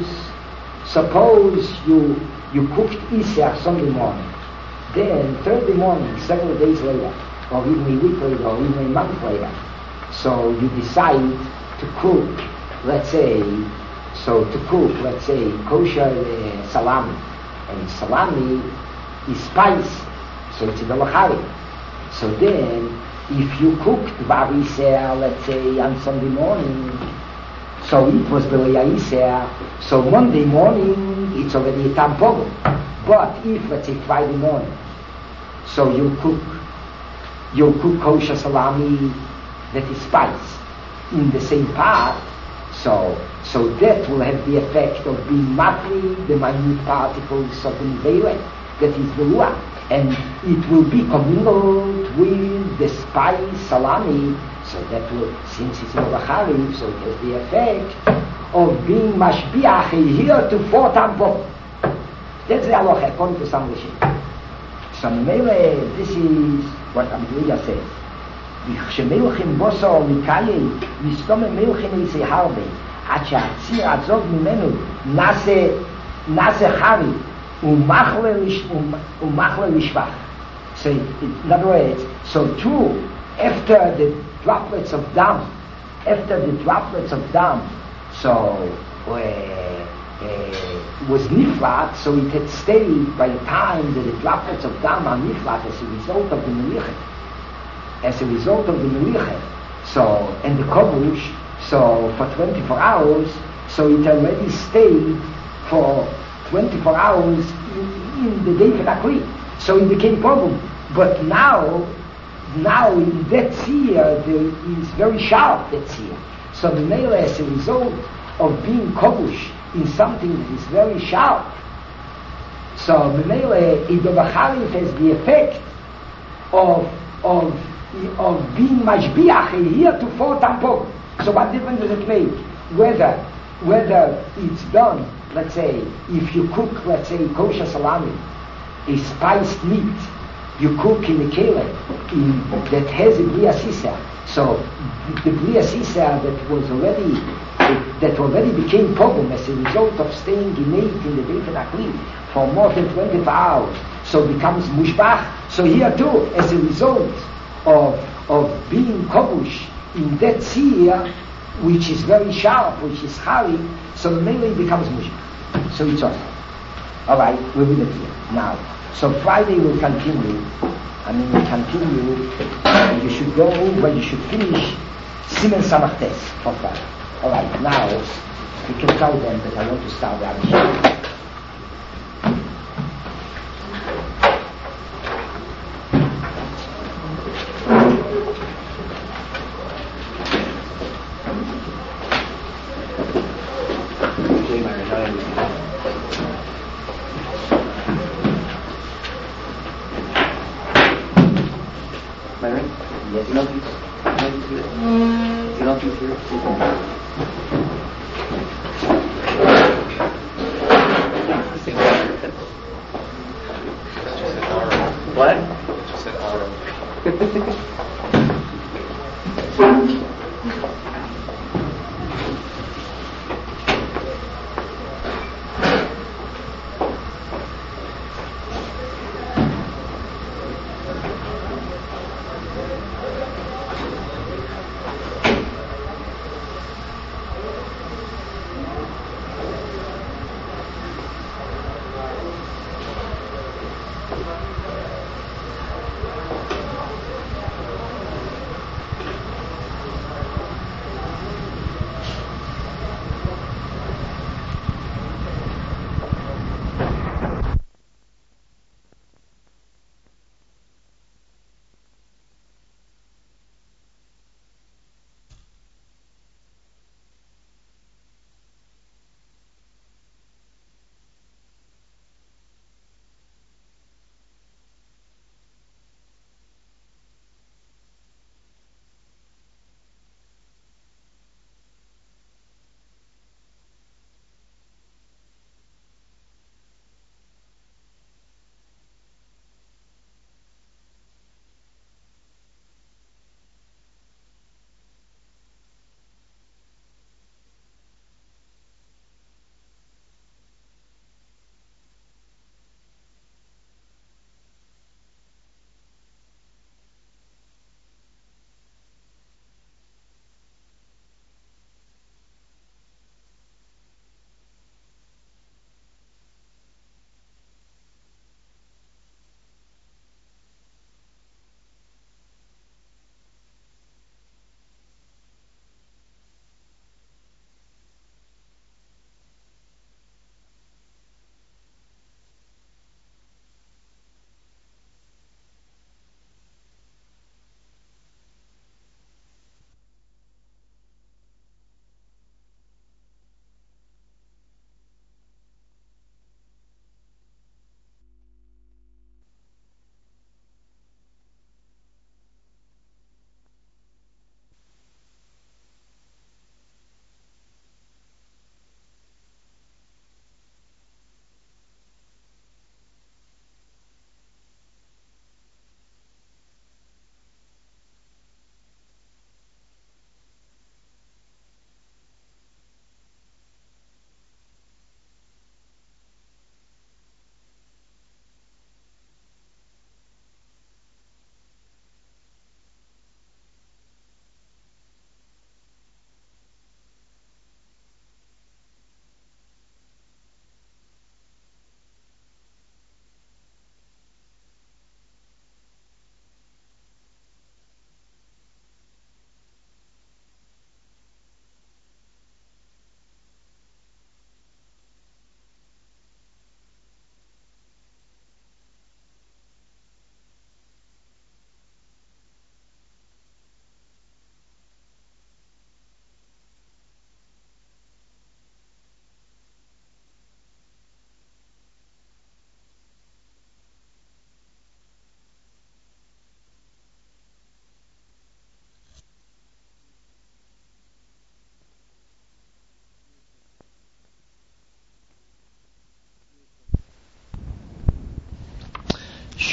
suppose you you cooked Isser Sunday morning, then Thursday morning, several days later, or even a week later, or even a month later, so you decide to cook, let's say, so to cook, let's say, kosher uh, salami, and salami is spice, so it's a dolachari. So then, if you cooked Bariseh, let's say, on Sunday morning, so it was B'Leiseh, so Monday morning, it's already a tampon. But if, let's say, Friday morning, so you cook, you cook kosher salami that is spice in the same pot, so so that will have the effect of being matri, the minute particles of the nevelet, that is the ruach. And it will be commingled with the spice salami, so that will, since it's Novachari, so it has the effect of being mashbiach here to four tampon. That's the halacha according to some Rishim. So Mele, this is what Abdullah says. כשמלכים בוסו מקייל, מסתום מלכים איסי הרבה, עד שהציר עצוב ממנו נעשה, נעשה חרי, ומחלה לשבח. So, in other words, so too, after the droplets of dam, after the droplets of dam, so, uh, uh, was niflat, so it had stayed by the time that the droplets of dam are niflat as a result of the melichet. As a result of the melichet, so, and the kobush, so for twenty-four hours, so it already stayed for twenty-four hours in, in the day for Akli. So it became problem. But now, now in that seer, there is very sharp, that seer. So the male, as a result of being kobush in something that is very sharp, so the male, Idovacharif has the effect of, of of being mashbiach here to four tampon. So what difference does it make? Whether whether it's done, let's say, if you cook, let's say, kosher salami, a spiced meat, you cook in a kele in, that has a bria sisa. So the bria sisa that was already that already became problem as a result of staying innate in the Beit Akli for more than twenty-four hours, so becomes mushbach. So here too, as a result of of being kobush in that seer, which is very sharp, which is hairy, so mainly becomes mushbach. So it's awesome. All right, we'll leave it here now. So Friday we'll continue. I mean, we'll continue. Uh, you should go, but you should finish Simen Samachtes for Friday. All right, now we can tell them that I want to start the Abishah.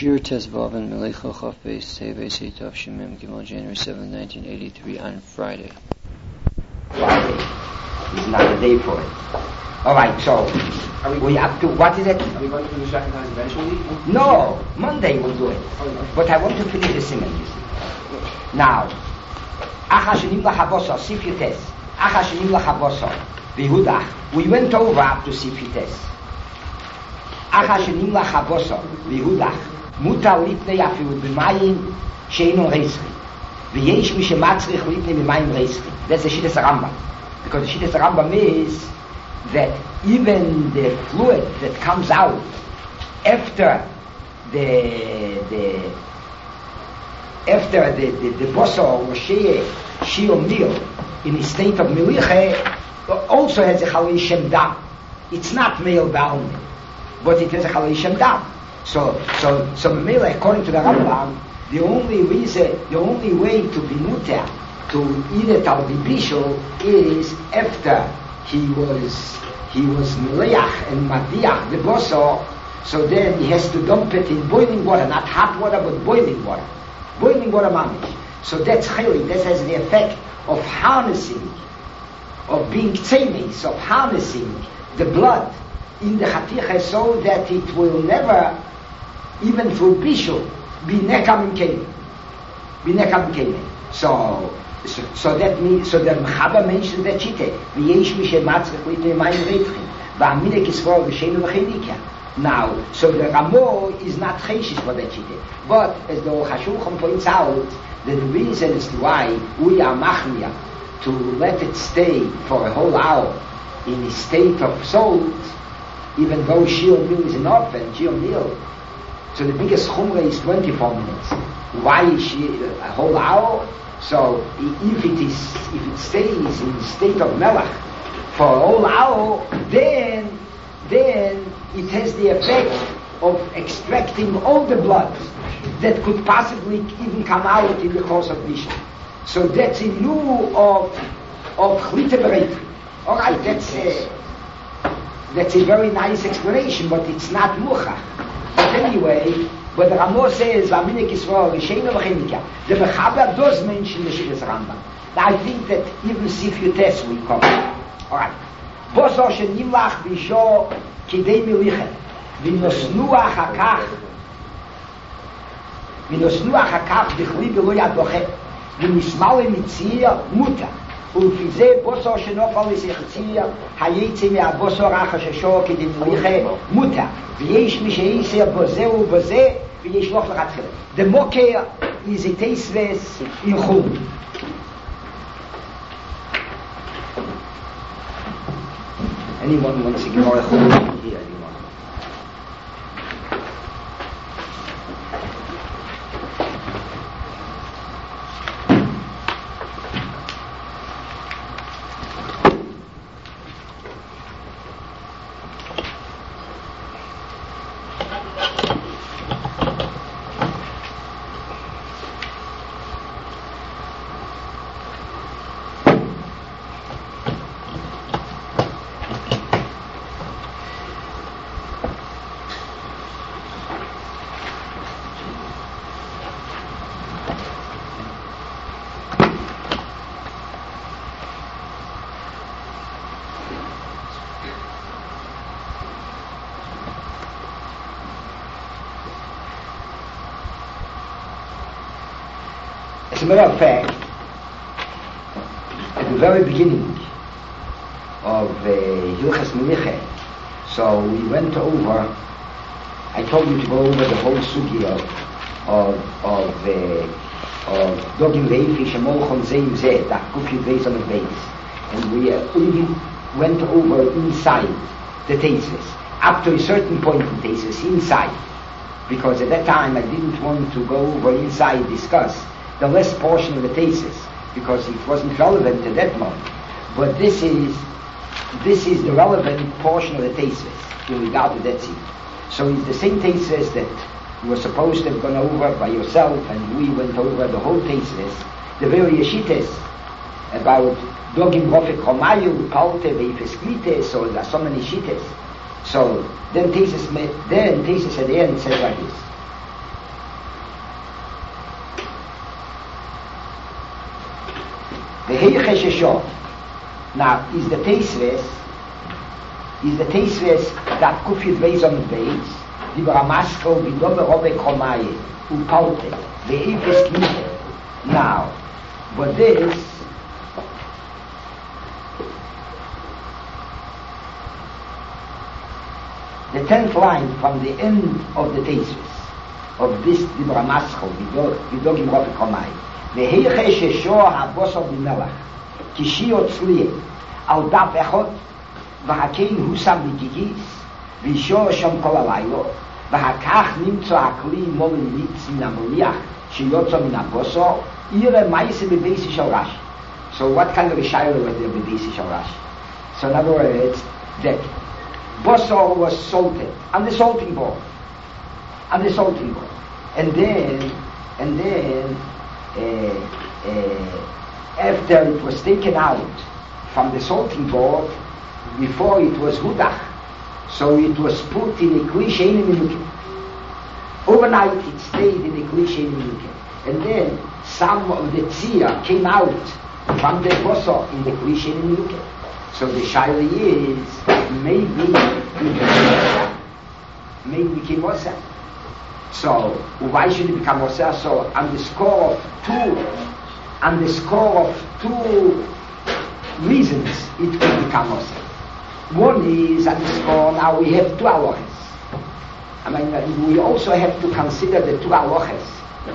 Shir Tezvav and Melecha Chaf Beis Teves Seitov Shemem Gimel, January seventh, nineteen eighty-three, on Friday. Friday is not the day for it. All right, so are we, we up to, what is it? Are we going to do second time eventually? No, Monday we'll do it. But I want to finish the siman, you see. Now, Acha Shenim Lachabosor, Sif Yutes. Acha Shenim Lachabosor, Vihudach. We went over up to Sif Yutes. Acha Shenim Lachabosor, Vihudach. Mutar Litnei Afilu B'mayim Sheinu Reisri. V'yesh Mi Shematzrich Litnei B'mayim Reisri. That's the Shittas Rambam. Because the Shittas Rambam is that even the fluid that comes out after the the after the the, the bosor or shea shio meal in the state of miliche also has a chalei shem dam. It's not male down, but it has a chalei shem dam. So so so male, according to the Rambam, the only reason, the only way to be muter to eat it al bishul is after he was he was meleach and madiach the bosor, so then he has to dump it in boiling water, not hot water but boiling water, boiling water mamish. So that's chayli. That has the effect of harnessing, of being tzenis, of harnessing the blood in the chaticha, so that it will never, even through bishul, be nekam in kelim, be nekam in kelim. So. So, so that means, so the Mechaber mentions that Shite. V'yesh mi shematzrich litnei mayim reitchim. V'aminek yisrael v'sheinu v'chedikya. Now, so the Ramo is not cheshish for that Shite. But, as the Chashulchan points out, that the reason is why we are machmir to let it stay for a whole hour in a state of salt, even though Shio Mil is an orphan, Shio Mil. So the biggest chumrah is twenty-four minutes. Why is she a whole hour? So if it is, if it stays in the state of melach for a whole hour, then then it has the effect of extracting all the blood that could possibly even come out in the course of Mishnah. So that's in lieu of of chlite bereit. All right, that's a, that's a very nice explanation, but it's not muchach. But anyway. But the Ramo says, "V'aminek Yisrael v'sheinu v'chedikya." The Mechaber does mention the Shittas Rambam. Now I think that even Sif Yutes will come. All right. Bosor shenimlach b'isho kidei milichet v'nosnuach hakach v'nosnuach hakach b'chli b'lo yad bochet v'nismale mitzir muta ולפיזה בוסור שנופל לסחציה היצא מהבוסור החששו כדי מליחה מוטה ויש מי שיסר בזה ובזה ויש לוח לכתחילה. The mocker is a tasteless in chum. Anyone wants to give more chum here? As a matter of fact, at the very beginning of Hilchas uh, Melicha, so we went over, I told you to go over the whole sugi of of of uh, of Dogim Leifi Shemolchon Zeim Zeh, that Kufi based on the base, and we uh, even went over inside the thesis, up to a certain point in thesis, inside, because at that time I didn't want to go over inside, discuss the last portion of the thesis, because it wasn't relevant at that moment. But this is this is the relevant portion of the thesis in regard to that scene. So it's the same thesis that you were supposed to have gone over by yourself, and we went over the whole thesis, the various shittas about Dogim Rofik Romayu, Palte, Veifes Klite, so there are so many shittas. So then thesis, then thesis at the end says like this. The Heiche Shor. Now, is the Teisves, is the Teisves that Kufid Beis on the base, die Bramasko, Bidome Robe Kromaye, Upaute, the Eifes Kite. Now, but this, the tenth line from the end of the Teisves, of this Dibra Mascho, Vidogim Robe Kromaye, Veheiche Sheshor HaBosov Bimelach, Kishio Tzliye, Al Daf Echot, Vahakein Husam Bikigis, Vishor Shom Kol Alaylo, Vahakach Nimtzo Hakli Molin Litz Min HaMoliach, Shiyotzo Min HaBosov, Ire Maise Bebeisi Shal Rashi. So what kind of a Shaila was there Bebeisi Shal Rashi? So in other words, that Bosor was salted, on the salting board, on the salting board. And then, and then, uh, uh, after it was taken out from the salting board, before it was hudach, so it was put in a kli she'eino menukim. Overnight it stayed in a kli she'eino menukim, and then some of the tzia came out from the bosor in the kli she'eino menukim. So the shaila is maybe maybe we became osa. So why should it become osa? So on the score of two, on the score of two reasons, it could become osa. One is on the score, now we have two halachas. I mean, we also have to consider the two halachas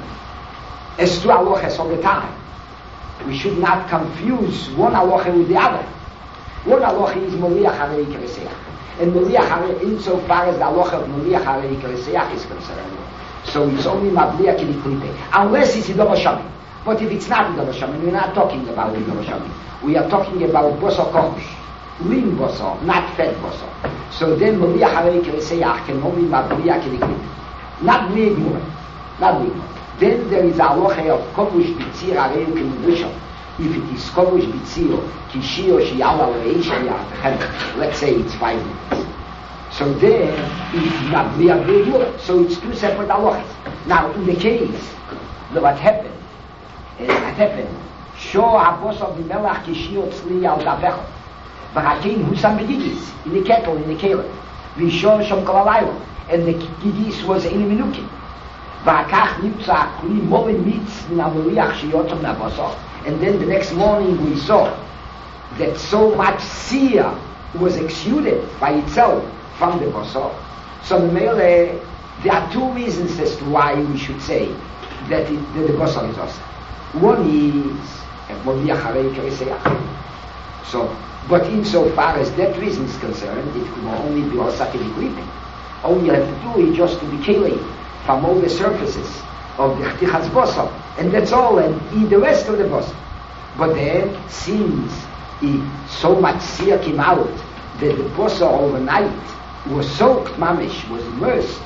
as two halachas all the time. We should not confuse one halacha with the other. One halacha is Moliach Harei Kereseach, and Moliach Harei, insofar as the halacha of Moliach Harei Kereseach is concerned, so it's only Mabliach Kiliklipe, unless it's Idom Hashem. But if it's not Idom Hashem, we're not talking about Idom Hashem. We are talking about Bosor Kodesh, lean Bosor, not fat Bosor. So then Moliach Harei Kereseach can only Mabliach Kiliklipe, not Negmur, not Negmur. Then there is a halacha of Kodesh B'tzir Harei Kemuvushon. If it is Kodesh B'tzir, Kishio Shi'ala Le'eisha, let's say it's five minutes. So there, it's not B'yah. So it's two separate halachas. Now, in the case, what happened, uh, what happened, Sho HaBosov Bimelach Kishio Tzli Al Davechot, V'hakein Husam B'gigis, in the kettle, in the kelim, V'shor Shom Kol Alaylo, and the gigis was in Minukim. V'hakach Nimtza Kli Molin Mitz Min HaMoliach Shiyotom Nabosov. And then the next morning we saw that so much seer was exuded by itself from the bosor. So the mele, there are two reasons as to why we should say that, it, that the bosor is also. One is Moliach Harei Kereseach. So, but insofar as that reason is concerned, it could only be also Keliklipe. All you have to do is just to be keli from all the surfaces of the Chtichas Bosor, and that's all, and eat the rest of the Bosor. But then, since it, so much seer came out that the Bosor overnight was soaked, mamish, was immersed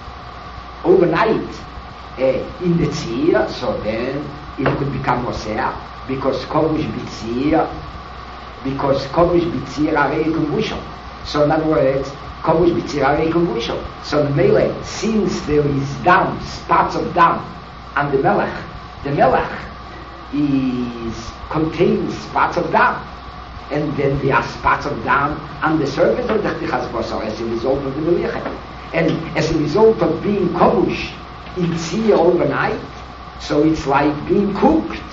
overnight uh, in the tzir, so then it could become oseh, because Kodesh B'tzir, because Kodesh B'tzir Harei Kemuvushon. So in other words, Kodesh B'tzir Harei Kemuvushon. So the Melech, since there is dam, spots of dam on the Melech, the Melech is contains spots of dam, and then there are spots of dam on the surface of the Chtichas Bosor as a result of the Meliachet, and as a result of being Kodesh in tzir overnight, so it's like being cooked,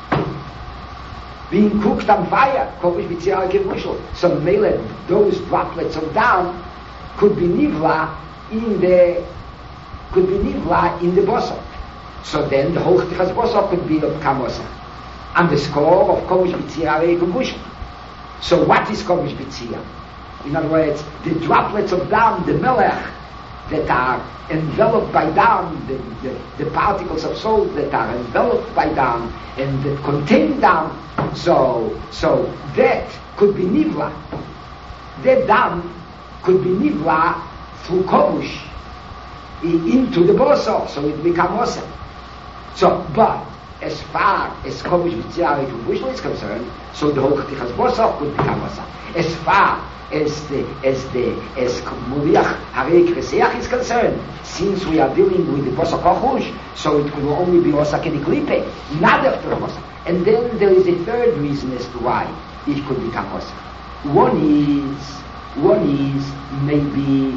being cooked on fire. Kodesh B'tzir Harei Kemuvushon. So Melech, those droplets of dam could be nivla in the could be nivla in the bosor. So then the whole Chtichas Bosor could be of Kamosa on the score of Kodesh B'tzir Harei Kemuvushon. So what is Kodesh B'tzir? In other words, the droplets of dam, the melech, that are enveloped by dam, the, the, the particles of salt that are enveloped by dam and that contain dam, so so that could be nivla. That dam could be nivla through Kodesh into the bosor, so it becomes osem. So, but as far as Kodesh B'tzir Harei Kemuvushon is concerned, so the whole Chtichas Bosor could become osem. As far as the as the as Muliach Harei Kreseach is concerned, since we are dealing with the Bosa Kochush, so it could only be Osa Kediklipe, not after Osa. And then there is a third reason as to why it could become Osa. One is one is maybe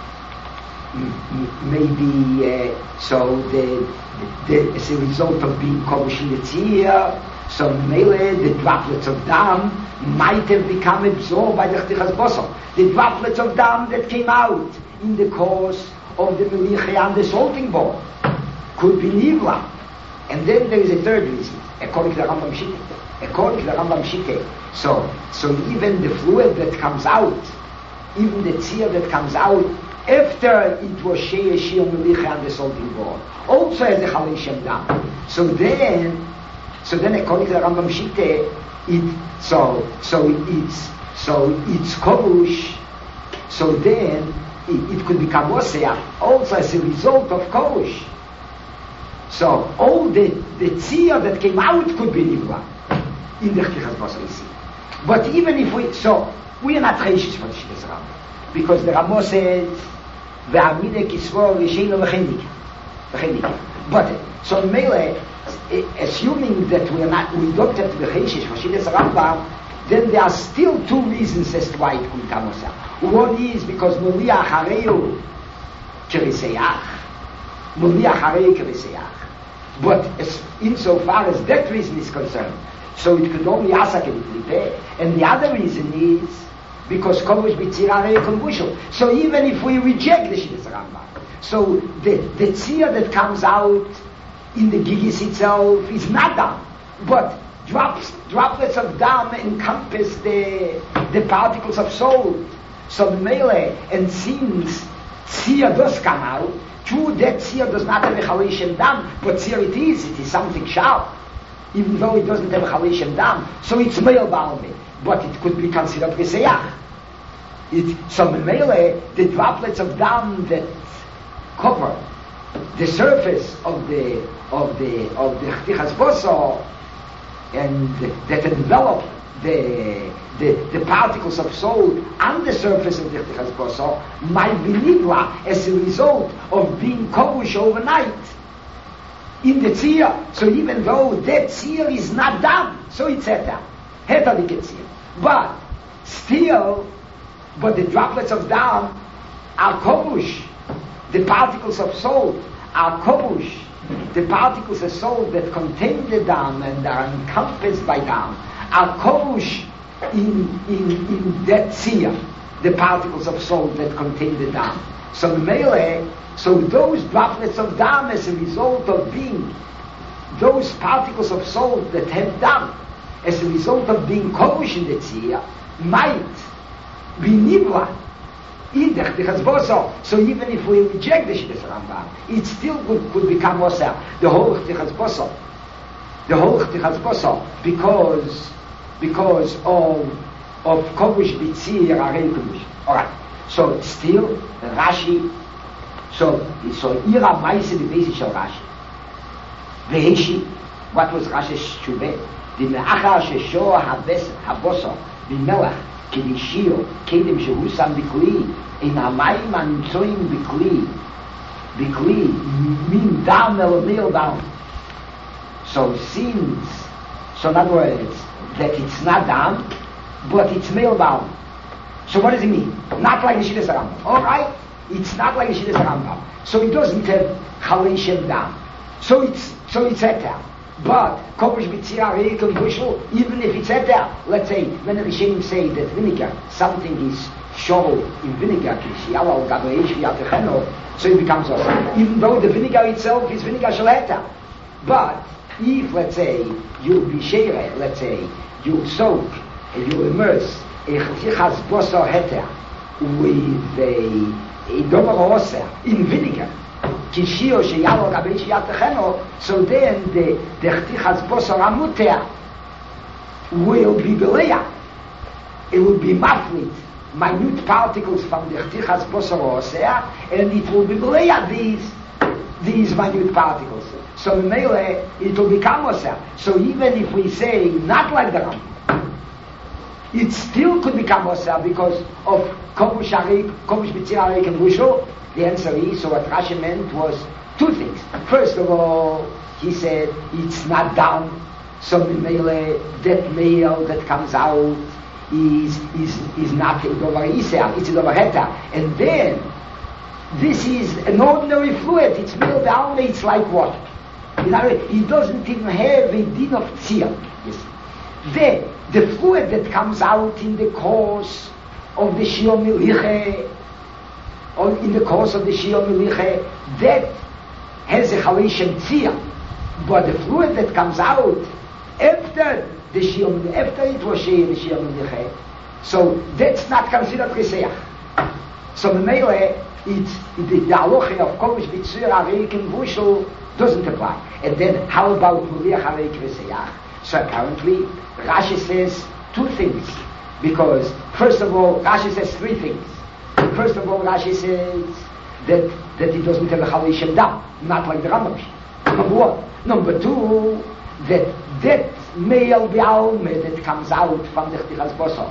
maybe uh, so the, the as a result of being Kobush in the Tzir, so Mele, the droplets of dam might have become absorbed by the Chtichas Bosor. The droplets of dam that came out in the course of the Meliche and the salting board could be Nivla. And then there is a third reason, according to the Rambam Shitte. According to the Rambam Shitte, so, so even the fluid that comes out, even the tzir that comes out after it was Shei Shir Meliche and the salting board, also has a Chalei Shem Dam. So then, So then, according to the Rambam Shitte, it so so it's so it's kovush. So then it, it could become osea also as a result of kovush. So all the the tzir that came out could be nivla in the Chtichas Bosor. But even if we so we are not reishes for the Shittas Rambam, because the Rambam says ve'amine kisvor v'sheino v'chenika v'chenika. But so mele. Assuming that we are not, we don't have to be Cheshish for Shittas Rambam, then there are still two reasons as to why it could come Osa. One is because Muliach Hareu Kereseach, Muliach Hareu Kereseach. But as, insofar as that reason is concerned, so it could only Asa Kediklipe, and the other reason is because Kovush B'tzir Hareu Konvushel. So even if we reject the Shittas Rambam, so the, the tzir that comes out in the gigis itself is not dam, but drops, droplets of dam encompass the the particles of salt. So mele, and since tzir does come out, true that tzir does not have a Chalei Shem Dam, but tzir it is, it is something sharp, even though it doesn't have a Chalei Shem Dam. So it's male balme, but it could be considered Reseach. It so mele, the droplets of dam that cover the surface of the of the of the Chtichas Bosor and that develop the, the the particles of salt on the surface of the Chtichas Bosor might be nivla as a result of being kovush overnight in the tzir. So even though that tzir is not dam, so it's heta heta tzir, but still, but the droplets of dam are kovush. The particles of salt are kovush. The particles of salt that contain the dam and are encompassed by dam are kovush in, in, in that tzir, the particles of salt that contain the dam. So mele, so those droplets of dam as a result of being, those particles of salt that have dam, as a result of being kovush in the tzir, might be nivla in the Chtichas Bosor. So even if we reject the Shittas Rambam, it still could, could become Osa, the whole Chtichas Bosor, the whole Chtichas Bosor, because because of of Kovush B'tzir Harei Kovush. All right. So still Rashi. So so Ira Meise the basis of Rashi. Veheshi. What was Rashi's shuveh? The me'achar shesho habes habosor b'melach. כדישיר, קדם שהוא שם בכלי, אין המים הנמצאים בכלי, בכלי, מן דם אל מil דם. So since, so in other words, that it's not dam, but it's mil dam. So what does it mean? Not like the Shittas Rambam. Alright? It's not like the Shittas Rambam. So it doesn't have Chalei Shem Dam. So it's, so it's eter. But Kovush B'tzir Harei Konvushel, even if it's eter, let's say, when the Rishonim say that vinegar, something is shovel in vinegar, so it becomes also. Even though the vinegar itself is vinegar shaleta. But if, let's say, you be shere, let's say, you soak, you immerse a Chtichas Bosor heter with a, a domer oser in vinegar, Kishio sheyalo gabei sheyatecheno, so then the the Chtichas Bosor Amuter will be beleya. It will be maflit, minute particles from the Chtichas Bosor Osea, and it will be beleya these these minute particles. So mele it will become Osea. So even if we say not like the Rambam, it still could become Osir because of Kovush Arik, Kovush B'tzir Arik and Vushel. The answer is, so what Rashi meant was two things. First of all, he said, it's not down. So Mele, that male that comes out is is is not over Israel, it's over Heta. And then this is an ordinary fluid, it's male down, it's like water. It doesn't even have a din of tzir. Then the fluid that comes out in the course of the Shiur Miliche, or in the course of the Shiur Miliche, that has a Chaleshem tzir. But the fluid that comes out after the Shiur, after it was Shei the Shiur Miliche, so that's not considered Reseach. So the Meile, it's the halacha of Kovush B'tzir Arik and Vushel doesn't apply. And then how about Muriach Arik Reseach? So apparently Rashi says two things, because first of all Rashi says three things. First of all Rashi says that that it doesn't have a Chaleshem Dam, not like the Rambam. Number one. Number two, that that male B'alme that comes out from the Chtichas Bosor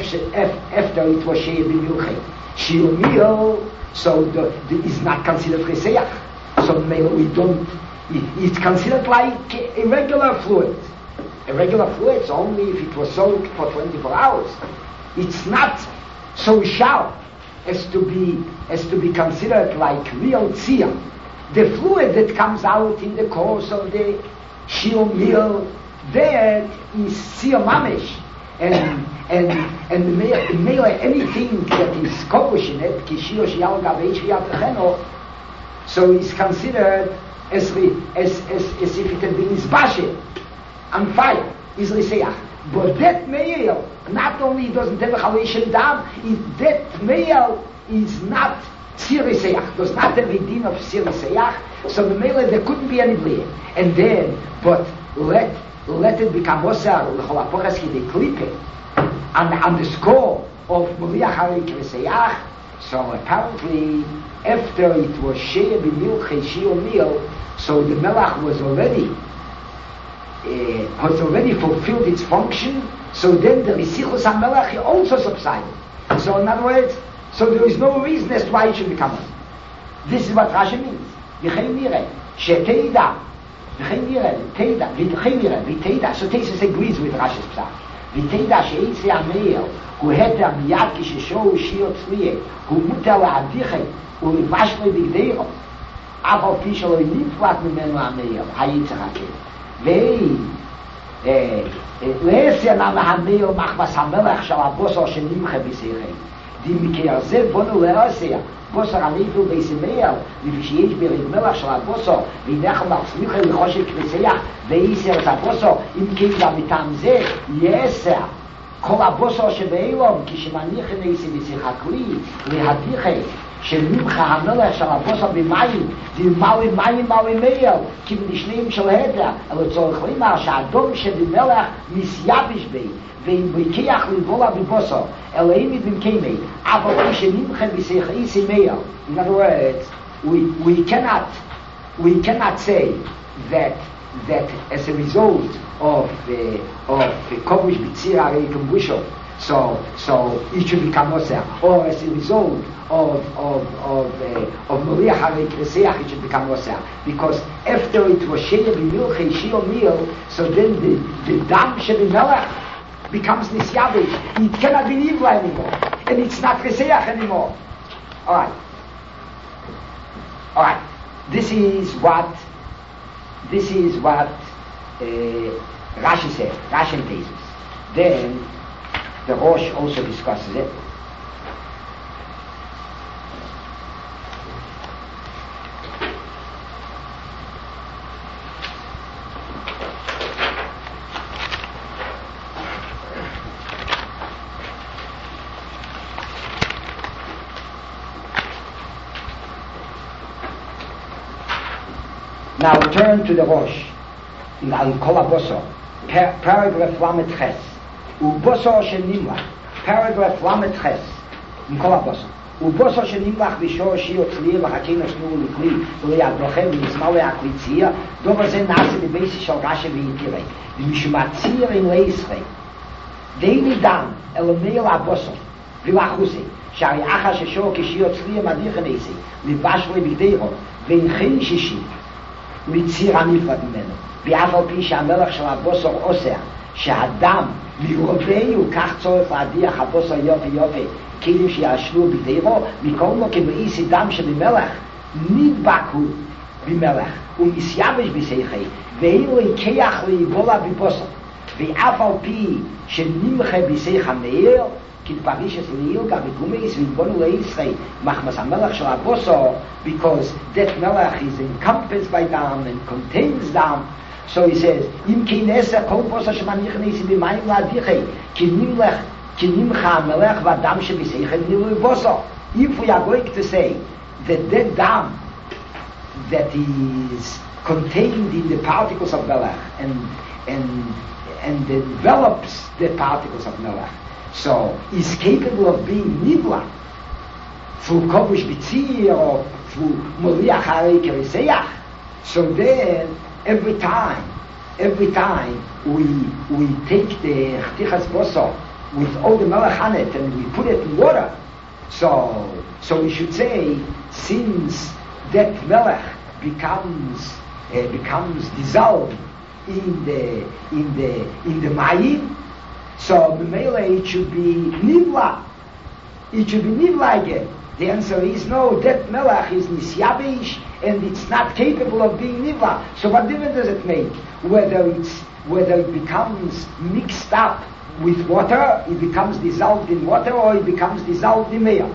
after it was Shei B'milchei Shiur Mil, so the, the is not considered Reseach. So male we don't, it, it's considered like a regular fluid. A regular fluid, so only if it was soaked for twenty-four hours. It's not so sharp as to be as to be considered like real tzir. The fluid that comes out in the course of the Shiur Mil, that is tzir mamish, and and and the male, male anything that is kovush in it, kishio shial gavei shviat, so is considered as as as as if it had been isbashed on fire, is Reseach. But that male not only doesn't have a Chaleshem Dam, it, that male is not Tzir Reseach, does not have a din of Tzir Reseach. So the male, there couldn't be any blame. And then, but let let it become Osar l'chol hapochas kidei klipe on on the score of Muriach Arik Reseach. So apparently, after it was Shei B'milchei Shiur Mil, so the Melach was already uh, has already fulfilled its function. So then the Risichus HaMelach also subsided. So in other words, so there is no reason as to why it should become one. This is what Rashi means. V'chein nireh sheteida, v'chein nireh teida, v'chein nireh v'teida. So Tesis agrees with Rashi's pshat. V'teida she'etzei ha'meil hu heter miyad kisheshohu shiur tzliye hu muter la'adichei u'livashlo b'gdeiro אף על פי שלא נפלט ממנו המאיר, היצר הכי. ולעשר נמה המאיר מחבס המלך של הבוסר שנמחה בשיחי. די מכרזה בונו לעשר, בוסר הנפל ביסמאיר, לפי שיש ברד מלך של הבוסר, וינחנו מצליחה לחושב כבשיח, ועשר את הבוסר, אם כן גם מטעם זה, יעשר. כל הבוסר שבאילום, כשמניחי נסי בשיחה כלי, להדיחי, שנמחה המלך של הבוסר במים, ומאוי מים מאוי מאיר, כי בנשנים של הדר, אלא צורך לומר שהאדום שבמלך מסייבש בי, ואם ביקח לבולה בבוסר, אלא אם במקיימי, אבל כשנמחה בשיחי מאיר. In other words, we, we cannot, we cannot say that that as a result of the of the Kovush B'tzir Arik and Vushel, so so it should become Osir, or as a result of of of uh, of Muriach Arik Reseach it should become Osir, because after it was Shei B'milchei Shiur Mil, so then the the Dam Shebimelech becomes Nisyavish. It cannot be Nivra anymore, and it's not Reseach anymore. All right, all right. This is what. This is what uh, Rashi said, Rashi and Tesis. Then the Rosh also discusses it. Now turn to the Rosh in Al Kol HaBosor, paragraph Lamed Ches. Ubosor shenimlach, paragraph Lamed Ches in Kol HaBosor. Ubosor shenimlach b'shor shiur tzliya v'chakena shnur l'kli v'liadrochem v'nismal le'akli tzir, dover ze nase b'beisi shal Rashi v'yitirei. V'mishum atzir in le'isrei. ואין דם, אלא מייל הבוסו, ולחוסי, שהרי אחר ששור כשיות צליה מדיחן איסי, לבש לו בגדירו, ואין חי שישי, לציר הנפרד ממנו, ואף על פי שהמלך של הבוסו עושה, שהדם מרובי הוא כך צורך להדיח הבוסו יופי יופי, כאילו שישלו בגדירו, מכל מוקם ואיסי דם שבמלך, נדבק הוא במלך, ומסייבש בסייחי, ואין לו יקח ליבולה בבוסו, ואף על פי שנמחה בסייח המאיר, כתפרישס לאילגה וגומייס ויבונו לישראל מחמס המלך של הבוסו, because that melech is encompassed by dam and contains dam. So he says, אם כן עשר כל בוסו שמניח ניסי במים להדיחי, כי נמלך, כי נמחה המלך והדם שבסייח נילו בוסו. If we are going to say that that dam that is contained in the particles of melech and and and develops the particles of melech, so is capable of being nivla through kobush bitzir or through moliach harei keriseach. So then every time, every time we we take the chtichas boso with all the melech on it and we put it in water, so so we should say, since that melech becomes uh, becomes dissolved in the in the in the mayim, so b'meila it should be nivla. It should be nivla again. The answer is no. That melech is nisyabish and it's not capable of being nivla. So what difference does it make whether it's whether it becomes mixed up with water, it becomes dissolved in water, or it becomes dissolved in meir?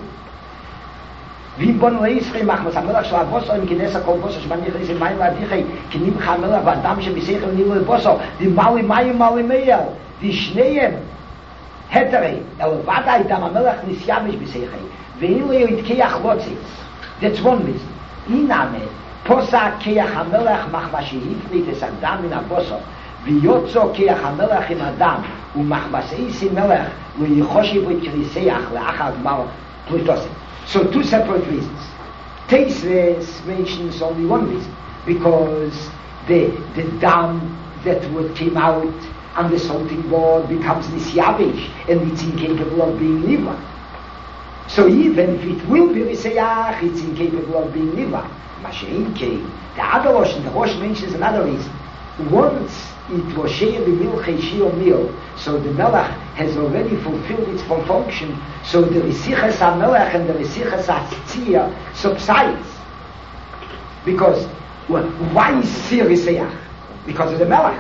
ואם בונו לישראל מחמס המלך של הבוסו אם כנס הכל בוסו שבניח לישראל מים להדיחי כי נמחה המלך והדם שבשכל נילו לבוסו דמלי מים מלי מאיר דשניהם התרי אלא ודאי דם המלך נסייבש בשכל ואין לי יתקיח לוציץ. That's one reason. אינמה פוסק כיח המלך מחמס שהפנית את מן הבוסו ויוצא כיח המלך עם הדם ומחמס איסי מלך לא יחושי בו כריסח לאחר גמר פלוטוסים. So two separate reasons. Teisves mentions only one reason, because the the dam that would came out on the salting board becomes nisyavish and it's incapable of being niva. So even if it will be risayach, it's incapable of being niva. Mashein came. The other Rosh, the Rosh mentions another reason. Once it was shei b'milchei shio mil, so the melech has already fulfilled its function, so the resichas ha-melech and the resichas ha-tzia subsides. Because, well, why is tzir risayach? Because of the melech.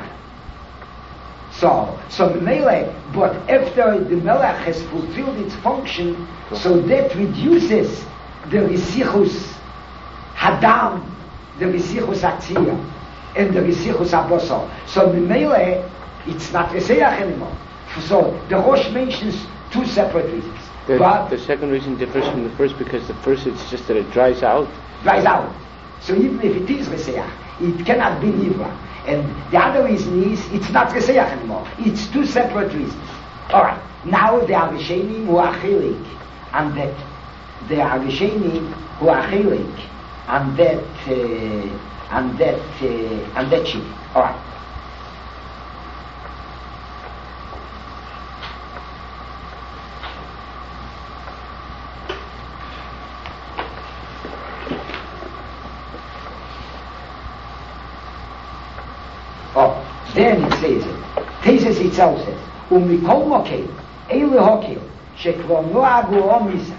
So, so the melech, but after the melech has fulfilled its function, so that reduces the resichus hadam, the resichus ha-tzia, and the resichus ha-boso. So the melech, it's not risayach anymore. So the Rosh mentions two separate reasons. The, but the second reason differs from the first because the first it's just that it dries out. Dries out. So even if it is Reseach, it cannot be Nivra. And the other reason is it's not Reseach anymore. It's two separate reasons. Alright, now there are Rishenim who are Chilik, and that there are Rishenim who are Chilik, and that uh, and that uh, and that shit. Alright. Oh, then it says it. Tesis itself says, "Umikol mokel, eile hokel, shekvar noagu omisa."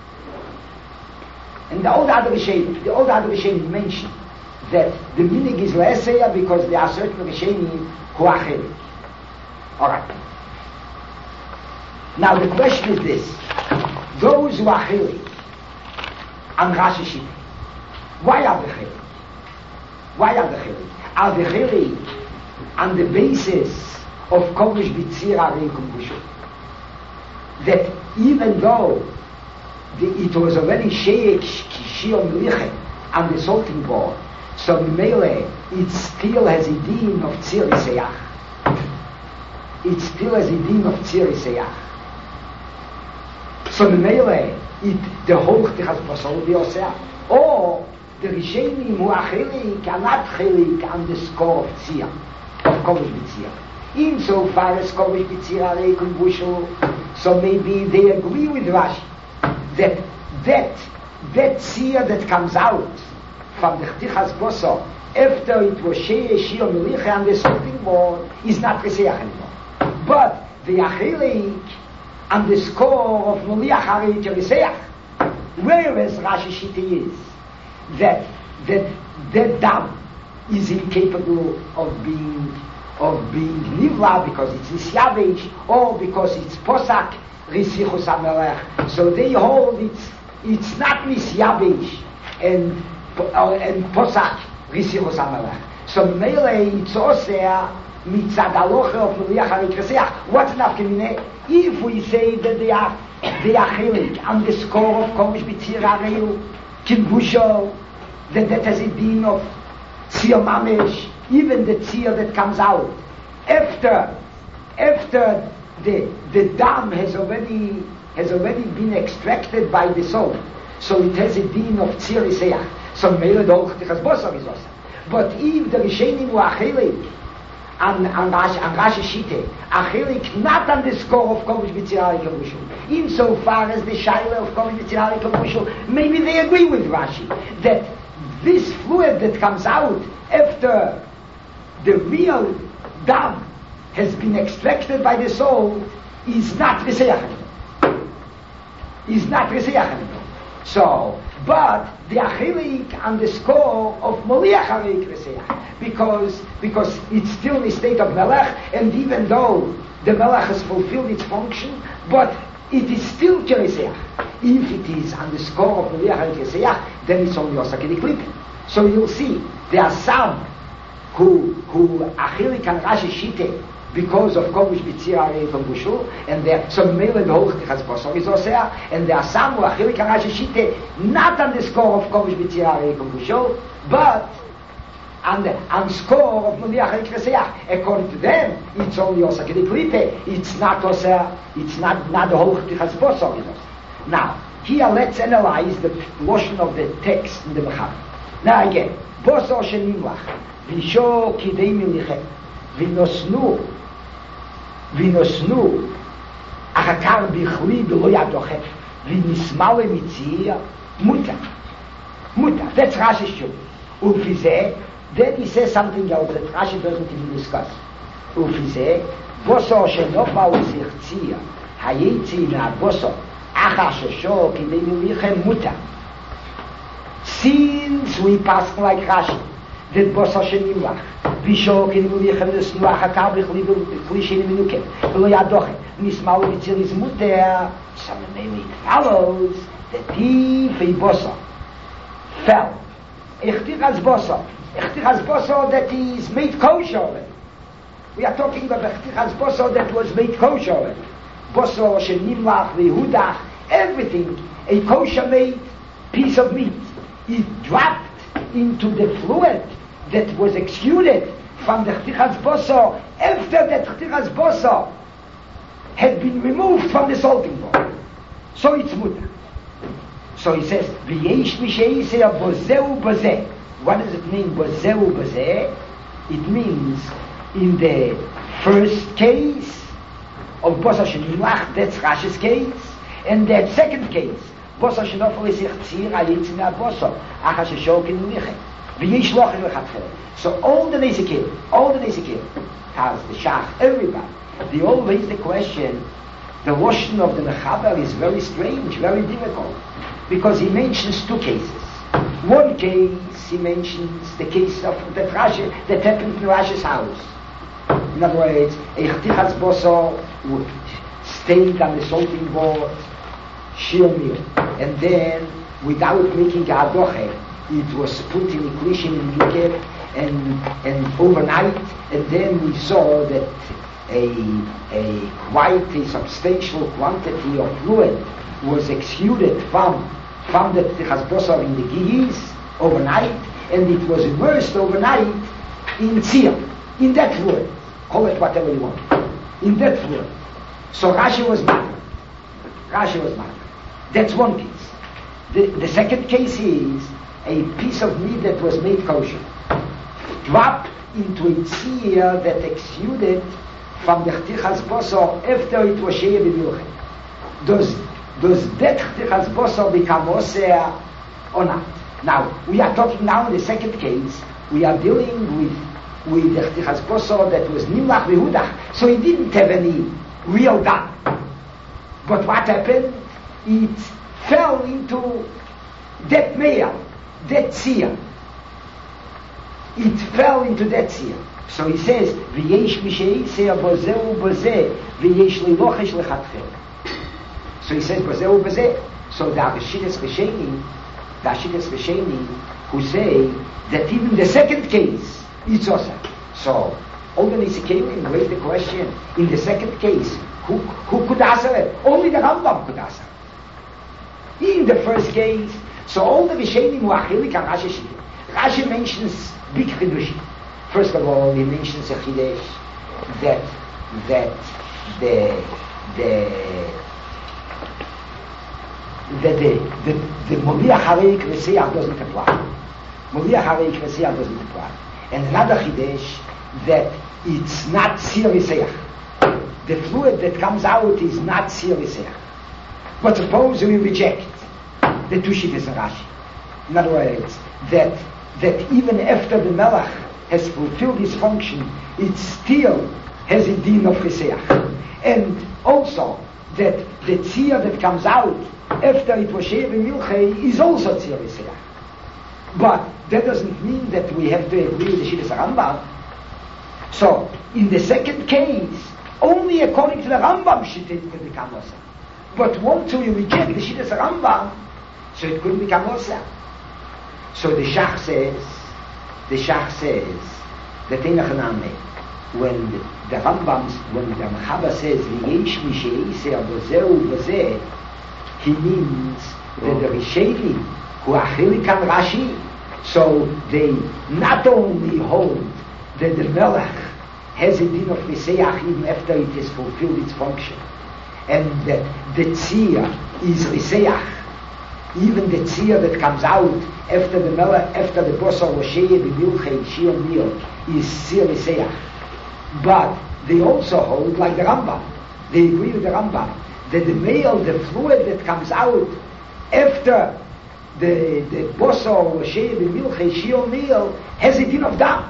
And the old other Rishenim, the old other Rishenim mentioned that the meaning is leseya because there are certain Rishenim who are chelik. All right. Now the question is this: those who are chelik and Rashi Shita, why are they chelik? Why are they chelik? Are they chelik on the basis of Kodesh B'tzir Arei Kumbushu? That even though the, it was already Sheikh Kishio Melichet on the salting board, so Mele, it still has a din of Tzir Seach. It still has a din of Tzir Seach. So Mele, it the whole has Basol B'Yoseh. Or the Rishenim who are Chelik are not Chelik on the score of Tzir, of Kodesh B'tzir. Insofar as Kovish B'tzira Reikun Bushel, so maybe they agree with Rashi that that that tzir that comes out from the Chtichas Boso after it was Shei Shir Milicha and the salting board is not Reseach anymore. But the Achilik and the score of Moliach Harit Reseach, whereas Rashi Shiti is that that that dam is incapable of being of being nivla because it's nisyavish or because it's posak risichus hamelech. So they hold it's it's not nisyavish and uh, and posak risichus hamelech. So mele it's osea mitzad aloche of meliach harikreseach. What's nafkemine? If we say that they are they are chilik and the score of komish b'tzira reil kimbusho, that that has a din of tzir mamish. Even the tzir that comes out after after the the dam has already has already been extracted by the soul, so it has a din of tzir iseach. So mele doch tichas bosar is also. But if the rishenim were achelik and and Rashi and Rashi shite achelik not on the score of komish b'tzirah kavushul, insofar as the shaila of komish b'tzirah kavushul, maybe they agree with Rashi that this fluid that comes out after the real dam has been extracted by the soul is not Reseach anymore. Is not Reseach anymore. So, but the Achilik and the score of Moliach Harik Reseach, because because it's still in the state of Melech, and even though the Melech has fulfilled its function, but it is still Reseach. If it is on the score of Moliach Harik Reseach, then it's only Osaka the Klippin. So you'll see there are some who who Achilik and Rashi shite because of Kovish B'tzira Reikon Bushul, and there so Mele Hoch Tichas Bosor is Osea, and there are some who Achilik and Rashi shite not on the score of Kovish B'tzira Reikon Bushul, but on the on score of Moliach Harik Reseach. According to them, it's only Osaka the Klippe. It's not Osea. It's not not the Hoch Tichas Bosor is Osea. Now here let's analyze the portion of the text in the Mechaber. Now again, Bosor Shenimlach. Visho kidei milichet, vinosnu, vinosnu, achakar bichli b'lo yadochet, vinismale mitzir, muta, muta. That's Rashi's show. Ufizeh, then he says something else that Rashi doesn't even discuss. Ufizeh, bosor shenofa uzich tzir, hayetzi me'abosor, achar shesho kidei milichet muta. Since we pass like Rashi, that Bosar Shenimlach, Visho Kinimuliyachem Nesnuach HaKar B'chli Shenim Menukem, V'lo Yadochet, Nismal Mitzir is Muter, so maybe it follows that he, Fei Bosar, fell. Echtichas Bosar, Echtichas Bosar that is made kosher already. We are talking about Echtichas Bosar that was made kosher already. Bosar Shenimlach, V'hudach, everything, a kosher made piece of meat. It dropped into the fluid that was exuded from the Chtichas Bosor after that Chtichas Bosor had been removed from the salting board. So it's muta. So he says, V'yesh misheiseh bozeu bozeh. What does it mean, bozeu bozeh? It means, in the first case of Bosor Shenimlach, that's Rashi's case, and that second case, Bosor Shenofel is Echtzir Ayetz Me'abosor, Achar Sheshor Kinimlichet. V'yesh lochel lechatchel. So all the Nezikim, all the Nezikim, has the Shach, everybody, they all raise the question. The Lashon of the Mechaber is very strange, very difficult, because he mentions two cases. One case, he mentions the case of that Rashi, that happened in Rashi's house. In other words, a Chtichas Bosor would stayed on the salting board, Shirmir, and then, without making a Adoche, it was put in a Klishin in Mikir, and and overnight, and then we saw that a a quite a substantial quantity of fluid was exuded from from the Tichas Bosor in the Giyis overnight, and it was immersed overnight in Tzir, in that fluid. Call it whatever you want. In that fluid. So Rashi was mad. Rashi was mad. That's one case. The, the second case is a piece of meat that was made kosher, dropped into a tzir that exuded from from the Tichas Bosor, and it was immersed overnight in in that fluid. So Rashi was mad. Rashi was mad. That's one case. The, the second case is a piece of meat that was made kosher, dropped into a tzir that exuded from from the Tichas Bosor, and it was immersed overnight in in that fluid. So Rashi was mad. Rashi was mad. That's one case. The, the second case is a piece of meat that was made kosher, from the Chtichas Bosor after it was Shea B'Milchem. Does, does that Chtichas Bosor become Oseh or not? Now, we are talking now in the second case, we are dealing with, with the Chtichas Bosor that was Nimlach V'Hudach, so he didn't have any real dam. But what happened? It fell into that male, that seer. It fell into that seer. So he says, V'yesh misheiseh bozeh ubozeh, v'yesh lilochesh lechatchel. So he says, bozeh ubozeh. So the Rashidas Risheni, the Rashidas Risheni, who say that even the second case, it's also. So, all the Nisikelim raise the question, in the second case, who, who could answer it? Only the Rambam could answer it. In the first case, so all the Rishenim were achilik and Rashi Shittim. Rashi mentions big chidushim. First of all, he mentions a chidesh that that the the that the the the Moliach Harei Kreseach doesn't apply. Moliach Harei Kreseach doesn't apply. And another chidesh that it's not Siriseach. The fluid that comes out is not Siriseach. But suppose we reject the two shittas and Rashi. In other words, that that even after the Melech has fulfilled his function, it still has a din of Chiseach. And also, that the tzir that comes out after it was Shea B'Milchei is also tzir Chiseach. But that doesn't mean that we have to agree with the Shittas Rambam. So, in the second case, only according to the Rambam Shittit could become Oseh. But once we reject the Shittas Rambam, so it couldn't become Oseh. So the Shach says, the Shach says that Einachaname, when the, the Rambam, when the Mechaber says V'yesh misheiseh bozeh ubozeh, he means that the Rishenim who are chilik and Rashi, so they not only hold that the Melech has a din of Chiseach even after it has fulfilled its function, and that the Tzir is Chiseach, even the Tzir that comes out after the Melech, after the Bosor was Shea B'Milchei Shion Mil is Tzir Chiseach. But they also hold like the Rambam. They agree with the Rambam that the male, the fluid that comes out after the the Bosor was Shea B'Milchei Shion Mil has a din of dam.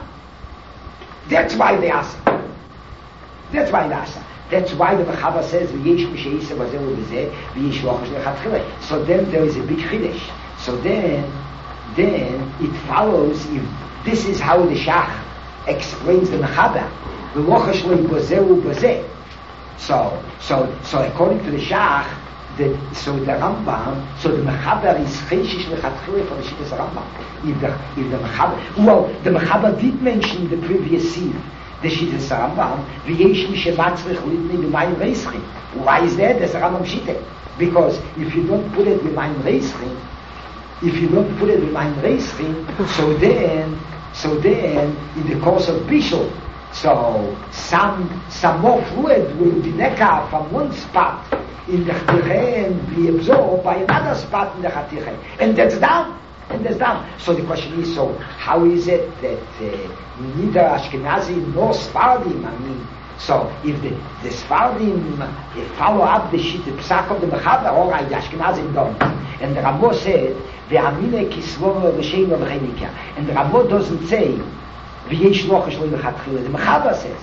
That's why they ask. That's why they ask. That's why the Mechaber says V'yesh misheiseh bozeh ubozeh, v'yesh lochesh lechatchila. So then there is a big chiddush. So then, then it follows if this is how the Shach explains the Mechaber. V'lochesh bozeh ubozeh. So, so, so according to the Shach, the, so the Rambam, so the Mechaber is cheishish lechatchila for the Shittas Rambam. If the, if the Mechaber, well, the Mechaber did mention the previous seed, the Shittas Rambam, v'yesh mi shematzrich litnei b'mayim reischim. Why is that? That's a Rambam Shittah. Because if you don't put it b'mayim reischim, if you don't put it b'mayim reischim, so then, so then, in the course of Bishul, so some some more fluid will be neka from one spot in the Chatiche and be absorbed by another spot in the Chatiche, and that's down. And that's down. So the question is, so how is it that uh, neither Ashkenazi nor Sfardim, I mean, so if the, the Sfardim uh, follow up the shit, the psak of the Mechaber, all right, the Ashkenazi don't. And the Rambo said, Ve'amine kislono v'sheino v'chenika. And the Rambo doesn't say, V'yesh lochesh lo v'chatchila. The Mechaber says.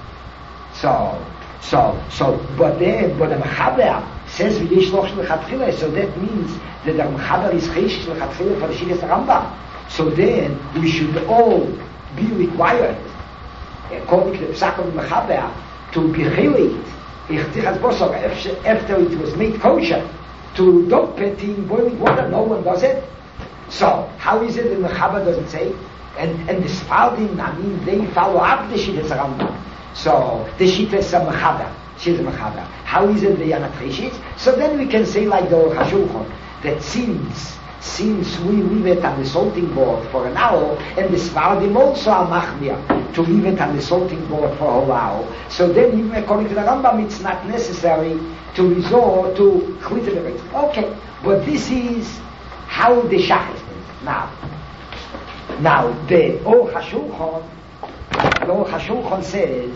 So, so, so, but then, but the Mechaber says V'yesh lochesh lo v'chatchila, so that means that the Mechaber is cheishish lechatchila for the Shittas Rambam. So then we should all be required, according to the Psak of the Mechaber, to be chelik Chtichas Bosor after it was made kosher to dunk it in boiling water. No one does it. So how is it that the Mechaber doesn't say? And and the Sfardim, I mean, they follow up the Shittas Rambam. So the Shittas Mechaber. Mechaber. How is it they are not cheishish? So then we can say like the Aruch HaShulchan, that since since we leave it on the salting board for an hour, and the Sfardim also are machmir to leave it on the salting board for a whole hour, so then even according to the Rambam it's not necessary to resort to chlitin. Okay, but this is how the Shach is now. Now the Aruch HaShulchan, the Aruch HaShulchan says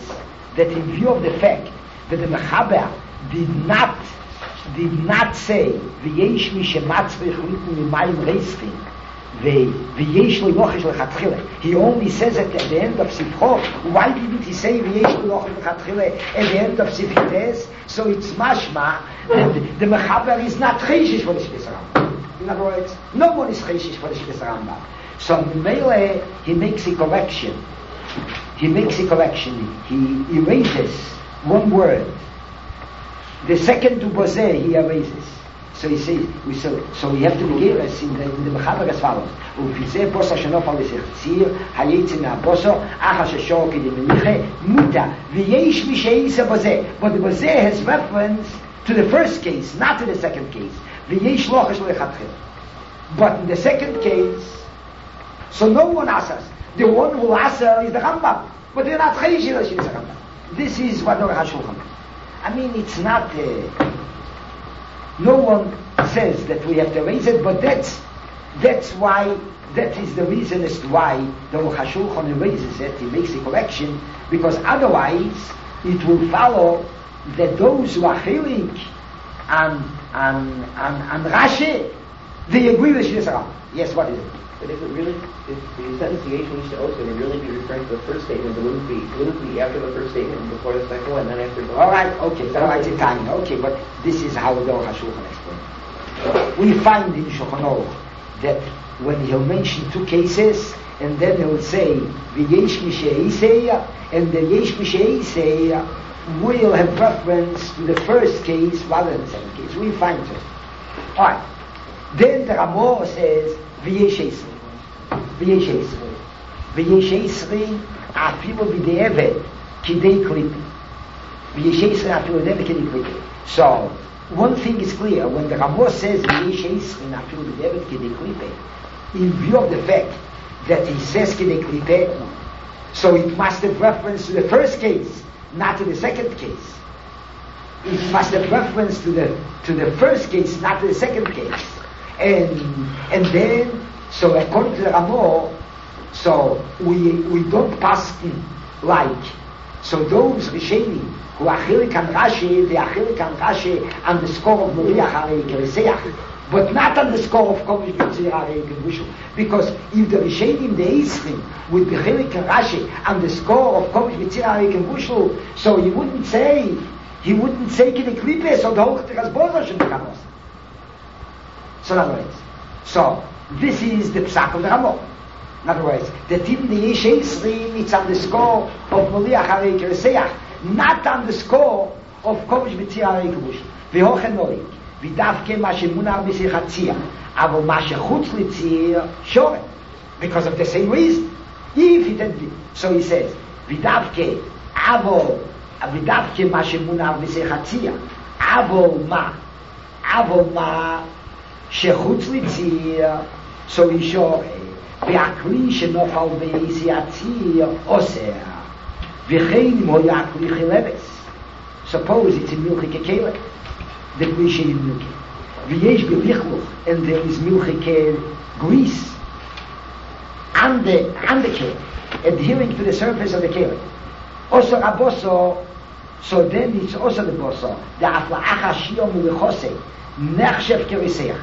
that in view of the fact that the Mechaber did not did not say v'yesh mi shematzvich litn mimayim reisting v'yesh lo yochish lechatchile. He only says it at the end of Sifcho. Why didn't he say v'yesh lo yochish lechatchile at the end of Sifches? So it's mashma that the Mechaber is not cheishish for the Shvis Rambam. In other words, no one is cheishish for the Shvis Rambam. So Mele, he makes a correction. He makes a correction. He erases one word. The second to Bozeh he erases. So he says, we so, so we have to begin us in the, in the Mechaber as follows. Ufizeh bosa shenofal l'sechtzir, hayetzi me'aboso, acha sheshor k'di meniche, muta, v'yesh mi she'isa Bozeh. But the Bozeh has reference to the first case, not to the second case. V'yesh lochesh lechatchil. But in the second case, so no one asks. The one who asks is the Rambam. But they're not cheishish l'shvis Rambam. This is what Aruch HaShulchan. I mean, it's not, uh, no one says that we have to raise it, but that's, that's why, that is the reason as to why the Aruch HaShulchan raises it, he makes a correction, because otherwise it will follow that those who are failing and, and, and, and Rashi, they agree with Shvis Rambam. Yes, what is it? But if it really, if the sentence the Yesh Misha Osa would really be referring to the first statement, it wouldn't be, it wouldn't be after the first statement and before the second one, and then after the... All right, okay, all right, it's time. Okay, but this is how the Aruch HaShulchan explains. We find in Shulchan Aruch that when he'll mention two cases, and then he'll say, V'yesh Misha and the Yesh Misha will have reference to the first case rather than the second case. We find it. All right. Then the Ramah says, V'yesh Esri. V'yesh Esri. V'yesh Esri, afilu b'de'eved, kidei klipi. V'yesh Esri, afilu b'de'eved, kidei klipi. So, one thing is clear, when the Ramah says, V'yesh Esri, afilu b'de'eved, kidei klipi, in view of the fact that he says kidei klipi, so it must have reference to the first case, not to the second case. It must have reference to the, to the first case, not to the second case. And and then, so according to the Ramah, so we we don't pass in like, so those Rishonim who are Chilik and Rashi, they are Chilik and Rashi on the score of Moriach Harei Kereseach, but not on the score of Kovish B'tzir Harei Kevushel. Because if the Rishonim, the Eisrim, would be Chilik and Rashi on the score of Kovish B'tzir Harei Kevushel, so he wouldn't say, he wouldn't say Kidei Klipe, so the whole Teras Bozo should become us. So in other words, so this is the psak of the Ramah. In other words, that even the Yesh Esri, it's on the score of Moliach Harei Kereseach, not on the score of Kovish B'tzir Harei Kevushel. V'hochen noik, v'davke ma shemunar b'sichatzia, avol ma shechutz litzir shoret, because of the same reason. If it had been, so he says, v'davke avol, v'davke ma shemunar b'sichatzia, avol ma, avol ma, שחוץ לציר, so he show, והכלי שנופל באיזי הציר עושה, וכן אם הוא היה כלי חילבס, suppose it's in מלכי ככלב, the כלי שאין מלכי, ויש בליכלוך, and there is מלכי כגריס, on the, on the כלב, adhering to the surface of the כלב, also רבוסו, so then it's also the boso, the afla'ach hashio mulechose, nechshev kereseach.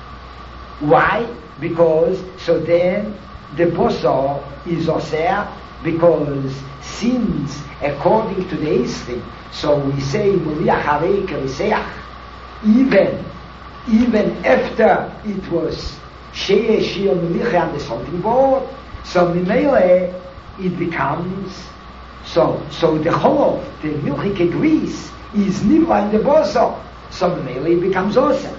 Why? Because so then the boso is oseh, because sins according to the Eisrim, so we say Moliach Harei Kereseach, even even after it was Shei Shir Melicha on the something board, so Mimele it becomes so so the whole of the Milchike grease is Nivra in the boso, so Mimele it becomes awesome.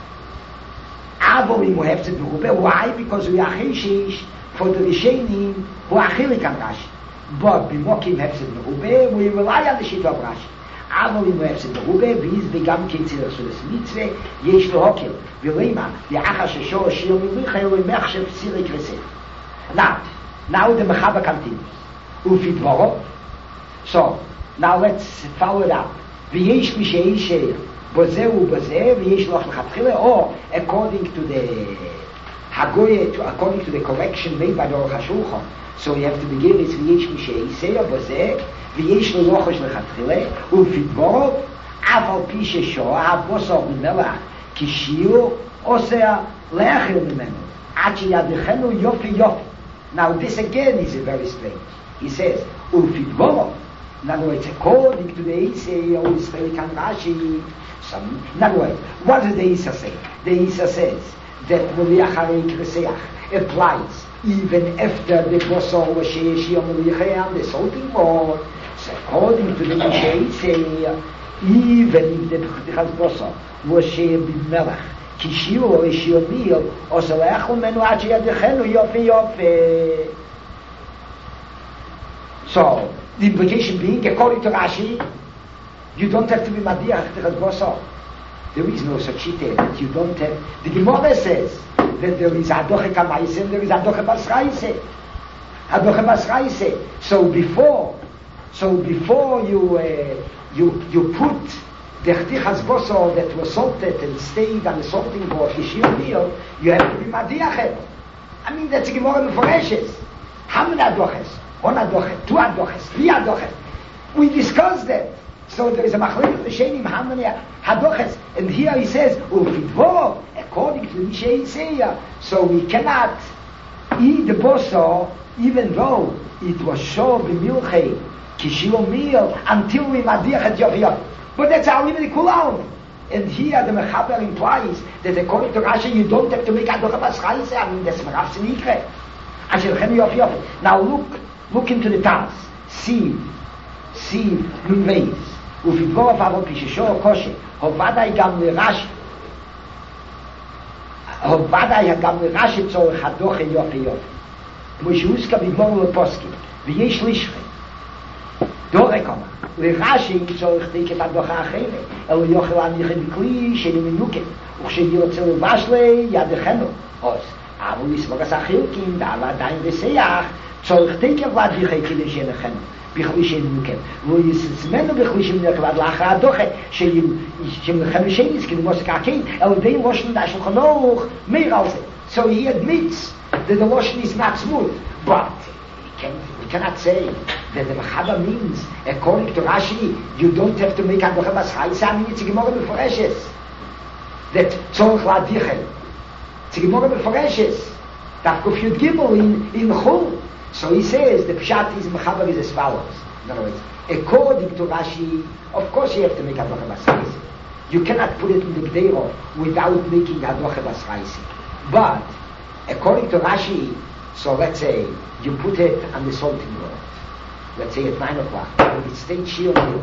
Avorim we have to do, but why? Because we are Cheshish for the Rishonim who are Chilik and Rashi. But Bimokim have to do, we rely on the sheet of Rashi. Avorim we have to do, ויז וגם כציר של הסמיצווה, יש לו הוקל, ולמה, לאחר ששור שיר מליחה, הוא מחשב סירי כרסה. Now, now the Mechaber continues. Ufi dvoro. So, now let's follow it up. ויש מי שאישר, בזה ובזה, ויש לו לכתחילה, or according to the Hagoye, according to the correction made by the Aruch HaShulchan, So you have to begin with V'yesh Mishei Yisei Abozeh, V'yesh L'lochosh L'chatchile, U'fidborov, Aval Pi Shesho, Ha'bosor M'melach, Kishiu, Oseh Le'echel M'menu, Ad Sheyadechenu Yofi Yofi. Now this again is very strange. He says, U'fidborov, in other words, according to the Isai, or Israelican Rashi, some, in other words, what does the Isa say? The Isa says that Moliacharei Kreseach applies even after the Bosor was Sheeshi on Moliacharei, the salting board. So according to the Isai, even if the B'chtichas Bosor was Shee B'melach, Kishiu or Shio Mil, or Salachul Menu Achi Yadechenu Yofi Yofi. So, the implication being, according to Rashi, you don't have to be Madiach B'chtichas Bosor. There is no such shita that you don't have. The Gemara says that there is Adoche Kamaise and there is Adoche Basraise. Adoche Basraise. So before, so before you uh, you you put the Chtichas Bosor that was salted and stayed on the salting board, the Shir meal, you have to be Madiachet. I mean, that's a Gemara Meforeshes. How many Adoches? One Adoche, two Adoches, three Adoches. We discussed that. So there is a machlekes l'shenim how many hadoches, and here he says ufidvorov according to Mishnah Yisaya. So we cannot eat the bosor even though it was shor b'milchei kishio meal until we madiach et yof. But that's how we kulam. And here the mechaber implies that according to Rashi you don't have to make adocha baschayis. I mean that's merav sinikre. Asher chen yof yof. Now look, look into the Taz. See, see nun veis. ופדבור אבל פיששו קושי, הובדאי גם לרש"י, הובדאי גם לרש"י צורך הדוחה יופי יופי. כמו שהוזכר בגמור לפוסקים, ויש לישכי. דורי קומה, לרש"י צורך תיק את הדוחה אחרת, אלו יוכל להניח בכלי שאינו מנוקת, וכשיוצא לבש לי ידכנו, אז, אבל לסבוג עשה חילקים, דאבה עדיין בסייח, צורך תיק את להדיחי כדי שאינכנו. בכלישים מנוקם. לא יסצמנו בכלישים מנוקם עד לאחר הדוחה שמלחם שייס כדי מוסק עקין, אלא די לושן דה שולחן אורך מאיר על זה. So he admits that the lotion is not smooth, but he can, we cannot say that the Mechaba means, according to Rashi, you don't have to make Adocha Baschayis. I mean, it's a Gemara Meforeshes that Tzorach Ladichel. It's a Gemara Meforeshes that Kuf Yud Gimel in, in Chul. So he says the Pshat is Mechaber is as follows. In other words, according to Rashi, of course you have to make Adocha Basraisi. You cannot put it in the Gdeiro without making Adocha Basraisi. But according to Rashi, so let's say you put it on the salting board. Let's say at nine o'clock. It stayed Shiur meal.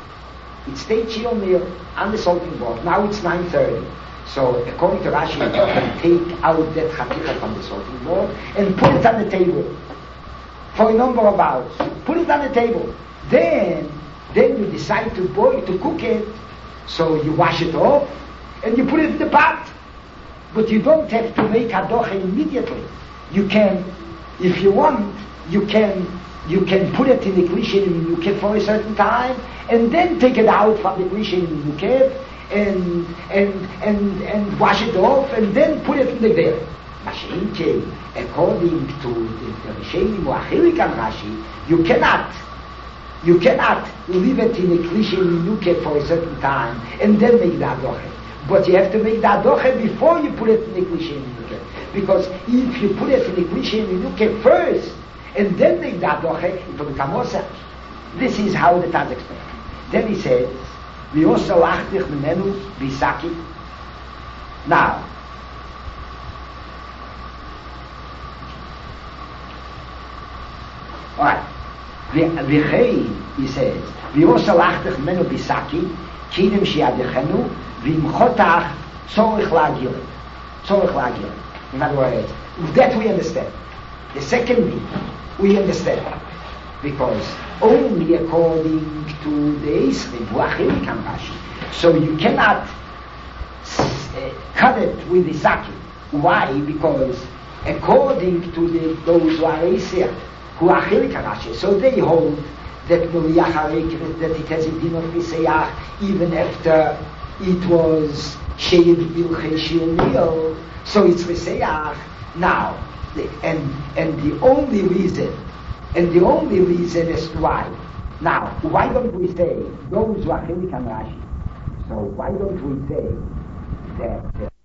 It stayed Shiur meal on the salting board. Now it's nine thirty. So according to Rashi, you can take out that Chaticha from the salting board and put it on the table. For a number of hours. Put it on the table. Then, then you decide to boil, to cook it. So you wash it off and you put it in the pot. But you don't have to make hadocha immediately. You can, if you want, you can, you can put it in the klishin minukev for a certain time, and then take it out from the klishin minukev and and and and wash it off, and then put it in the there. Mashinke, according to the Rishonim or Achilik and Rashi, you cannot, you cannot leave it in a klishin minukev for a certain time and then make the hadocha. But you have to make the hadocha before you put it in the klishin minukev. Because if you put it in the klishin minukev first and then make the hadocha, it will become osach. This is how the Taz explains. Then he says, "V'yosa lachtich memenu b'saki." Now, all right. V'chei, he says, "V'yosa lachtich memenu b'saki, kidem she'adechenu, v'imchotach tzorich la'agil." Tzorich la'agil. In other words, that we understand. The second thing, we understand. Because only according to the Eisrim, Huachim can Rashi. So you cannot uh, cut it with the Saki. Why? Because according to the, those who are Eisrim, Huachim can Rashi. So they hold that that it has a din of Nisayach even after it was Sheid Bilchei Shil. So it's Nisayach. Now, the, and, and the only reason And the only reason is why. Now, why don't we say, those who are Chilik and Rashi, so why don't we say that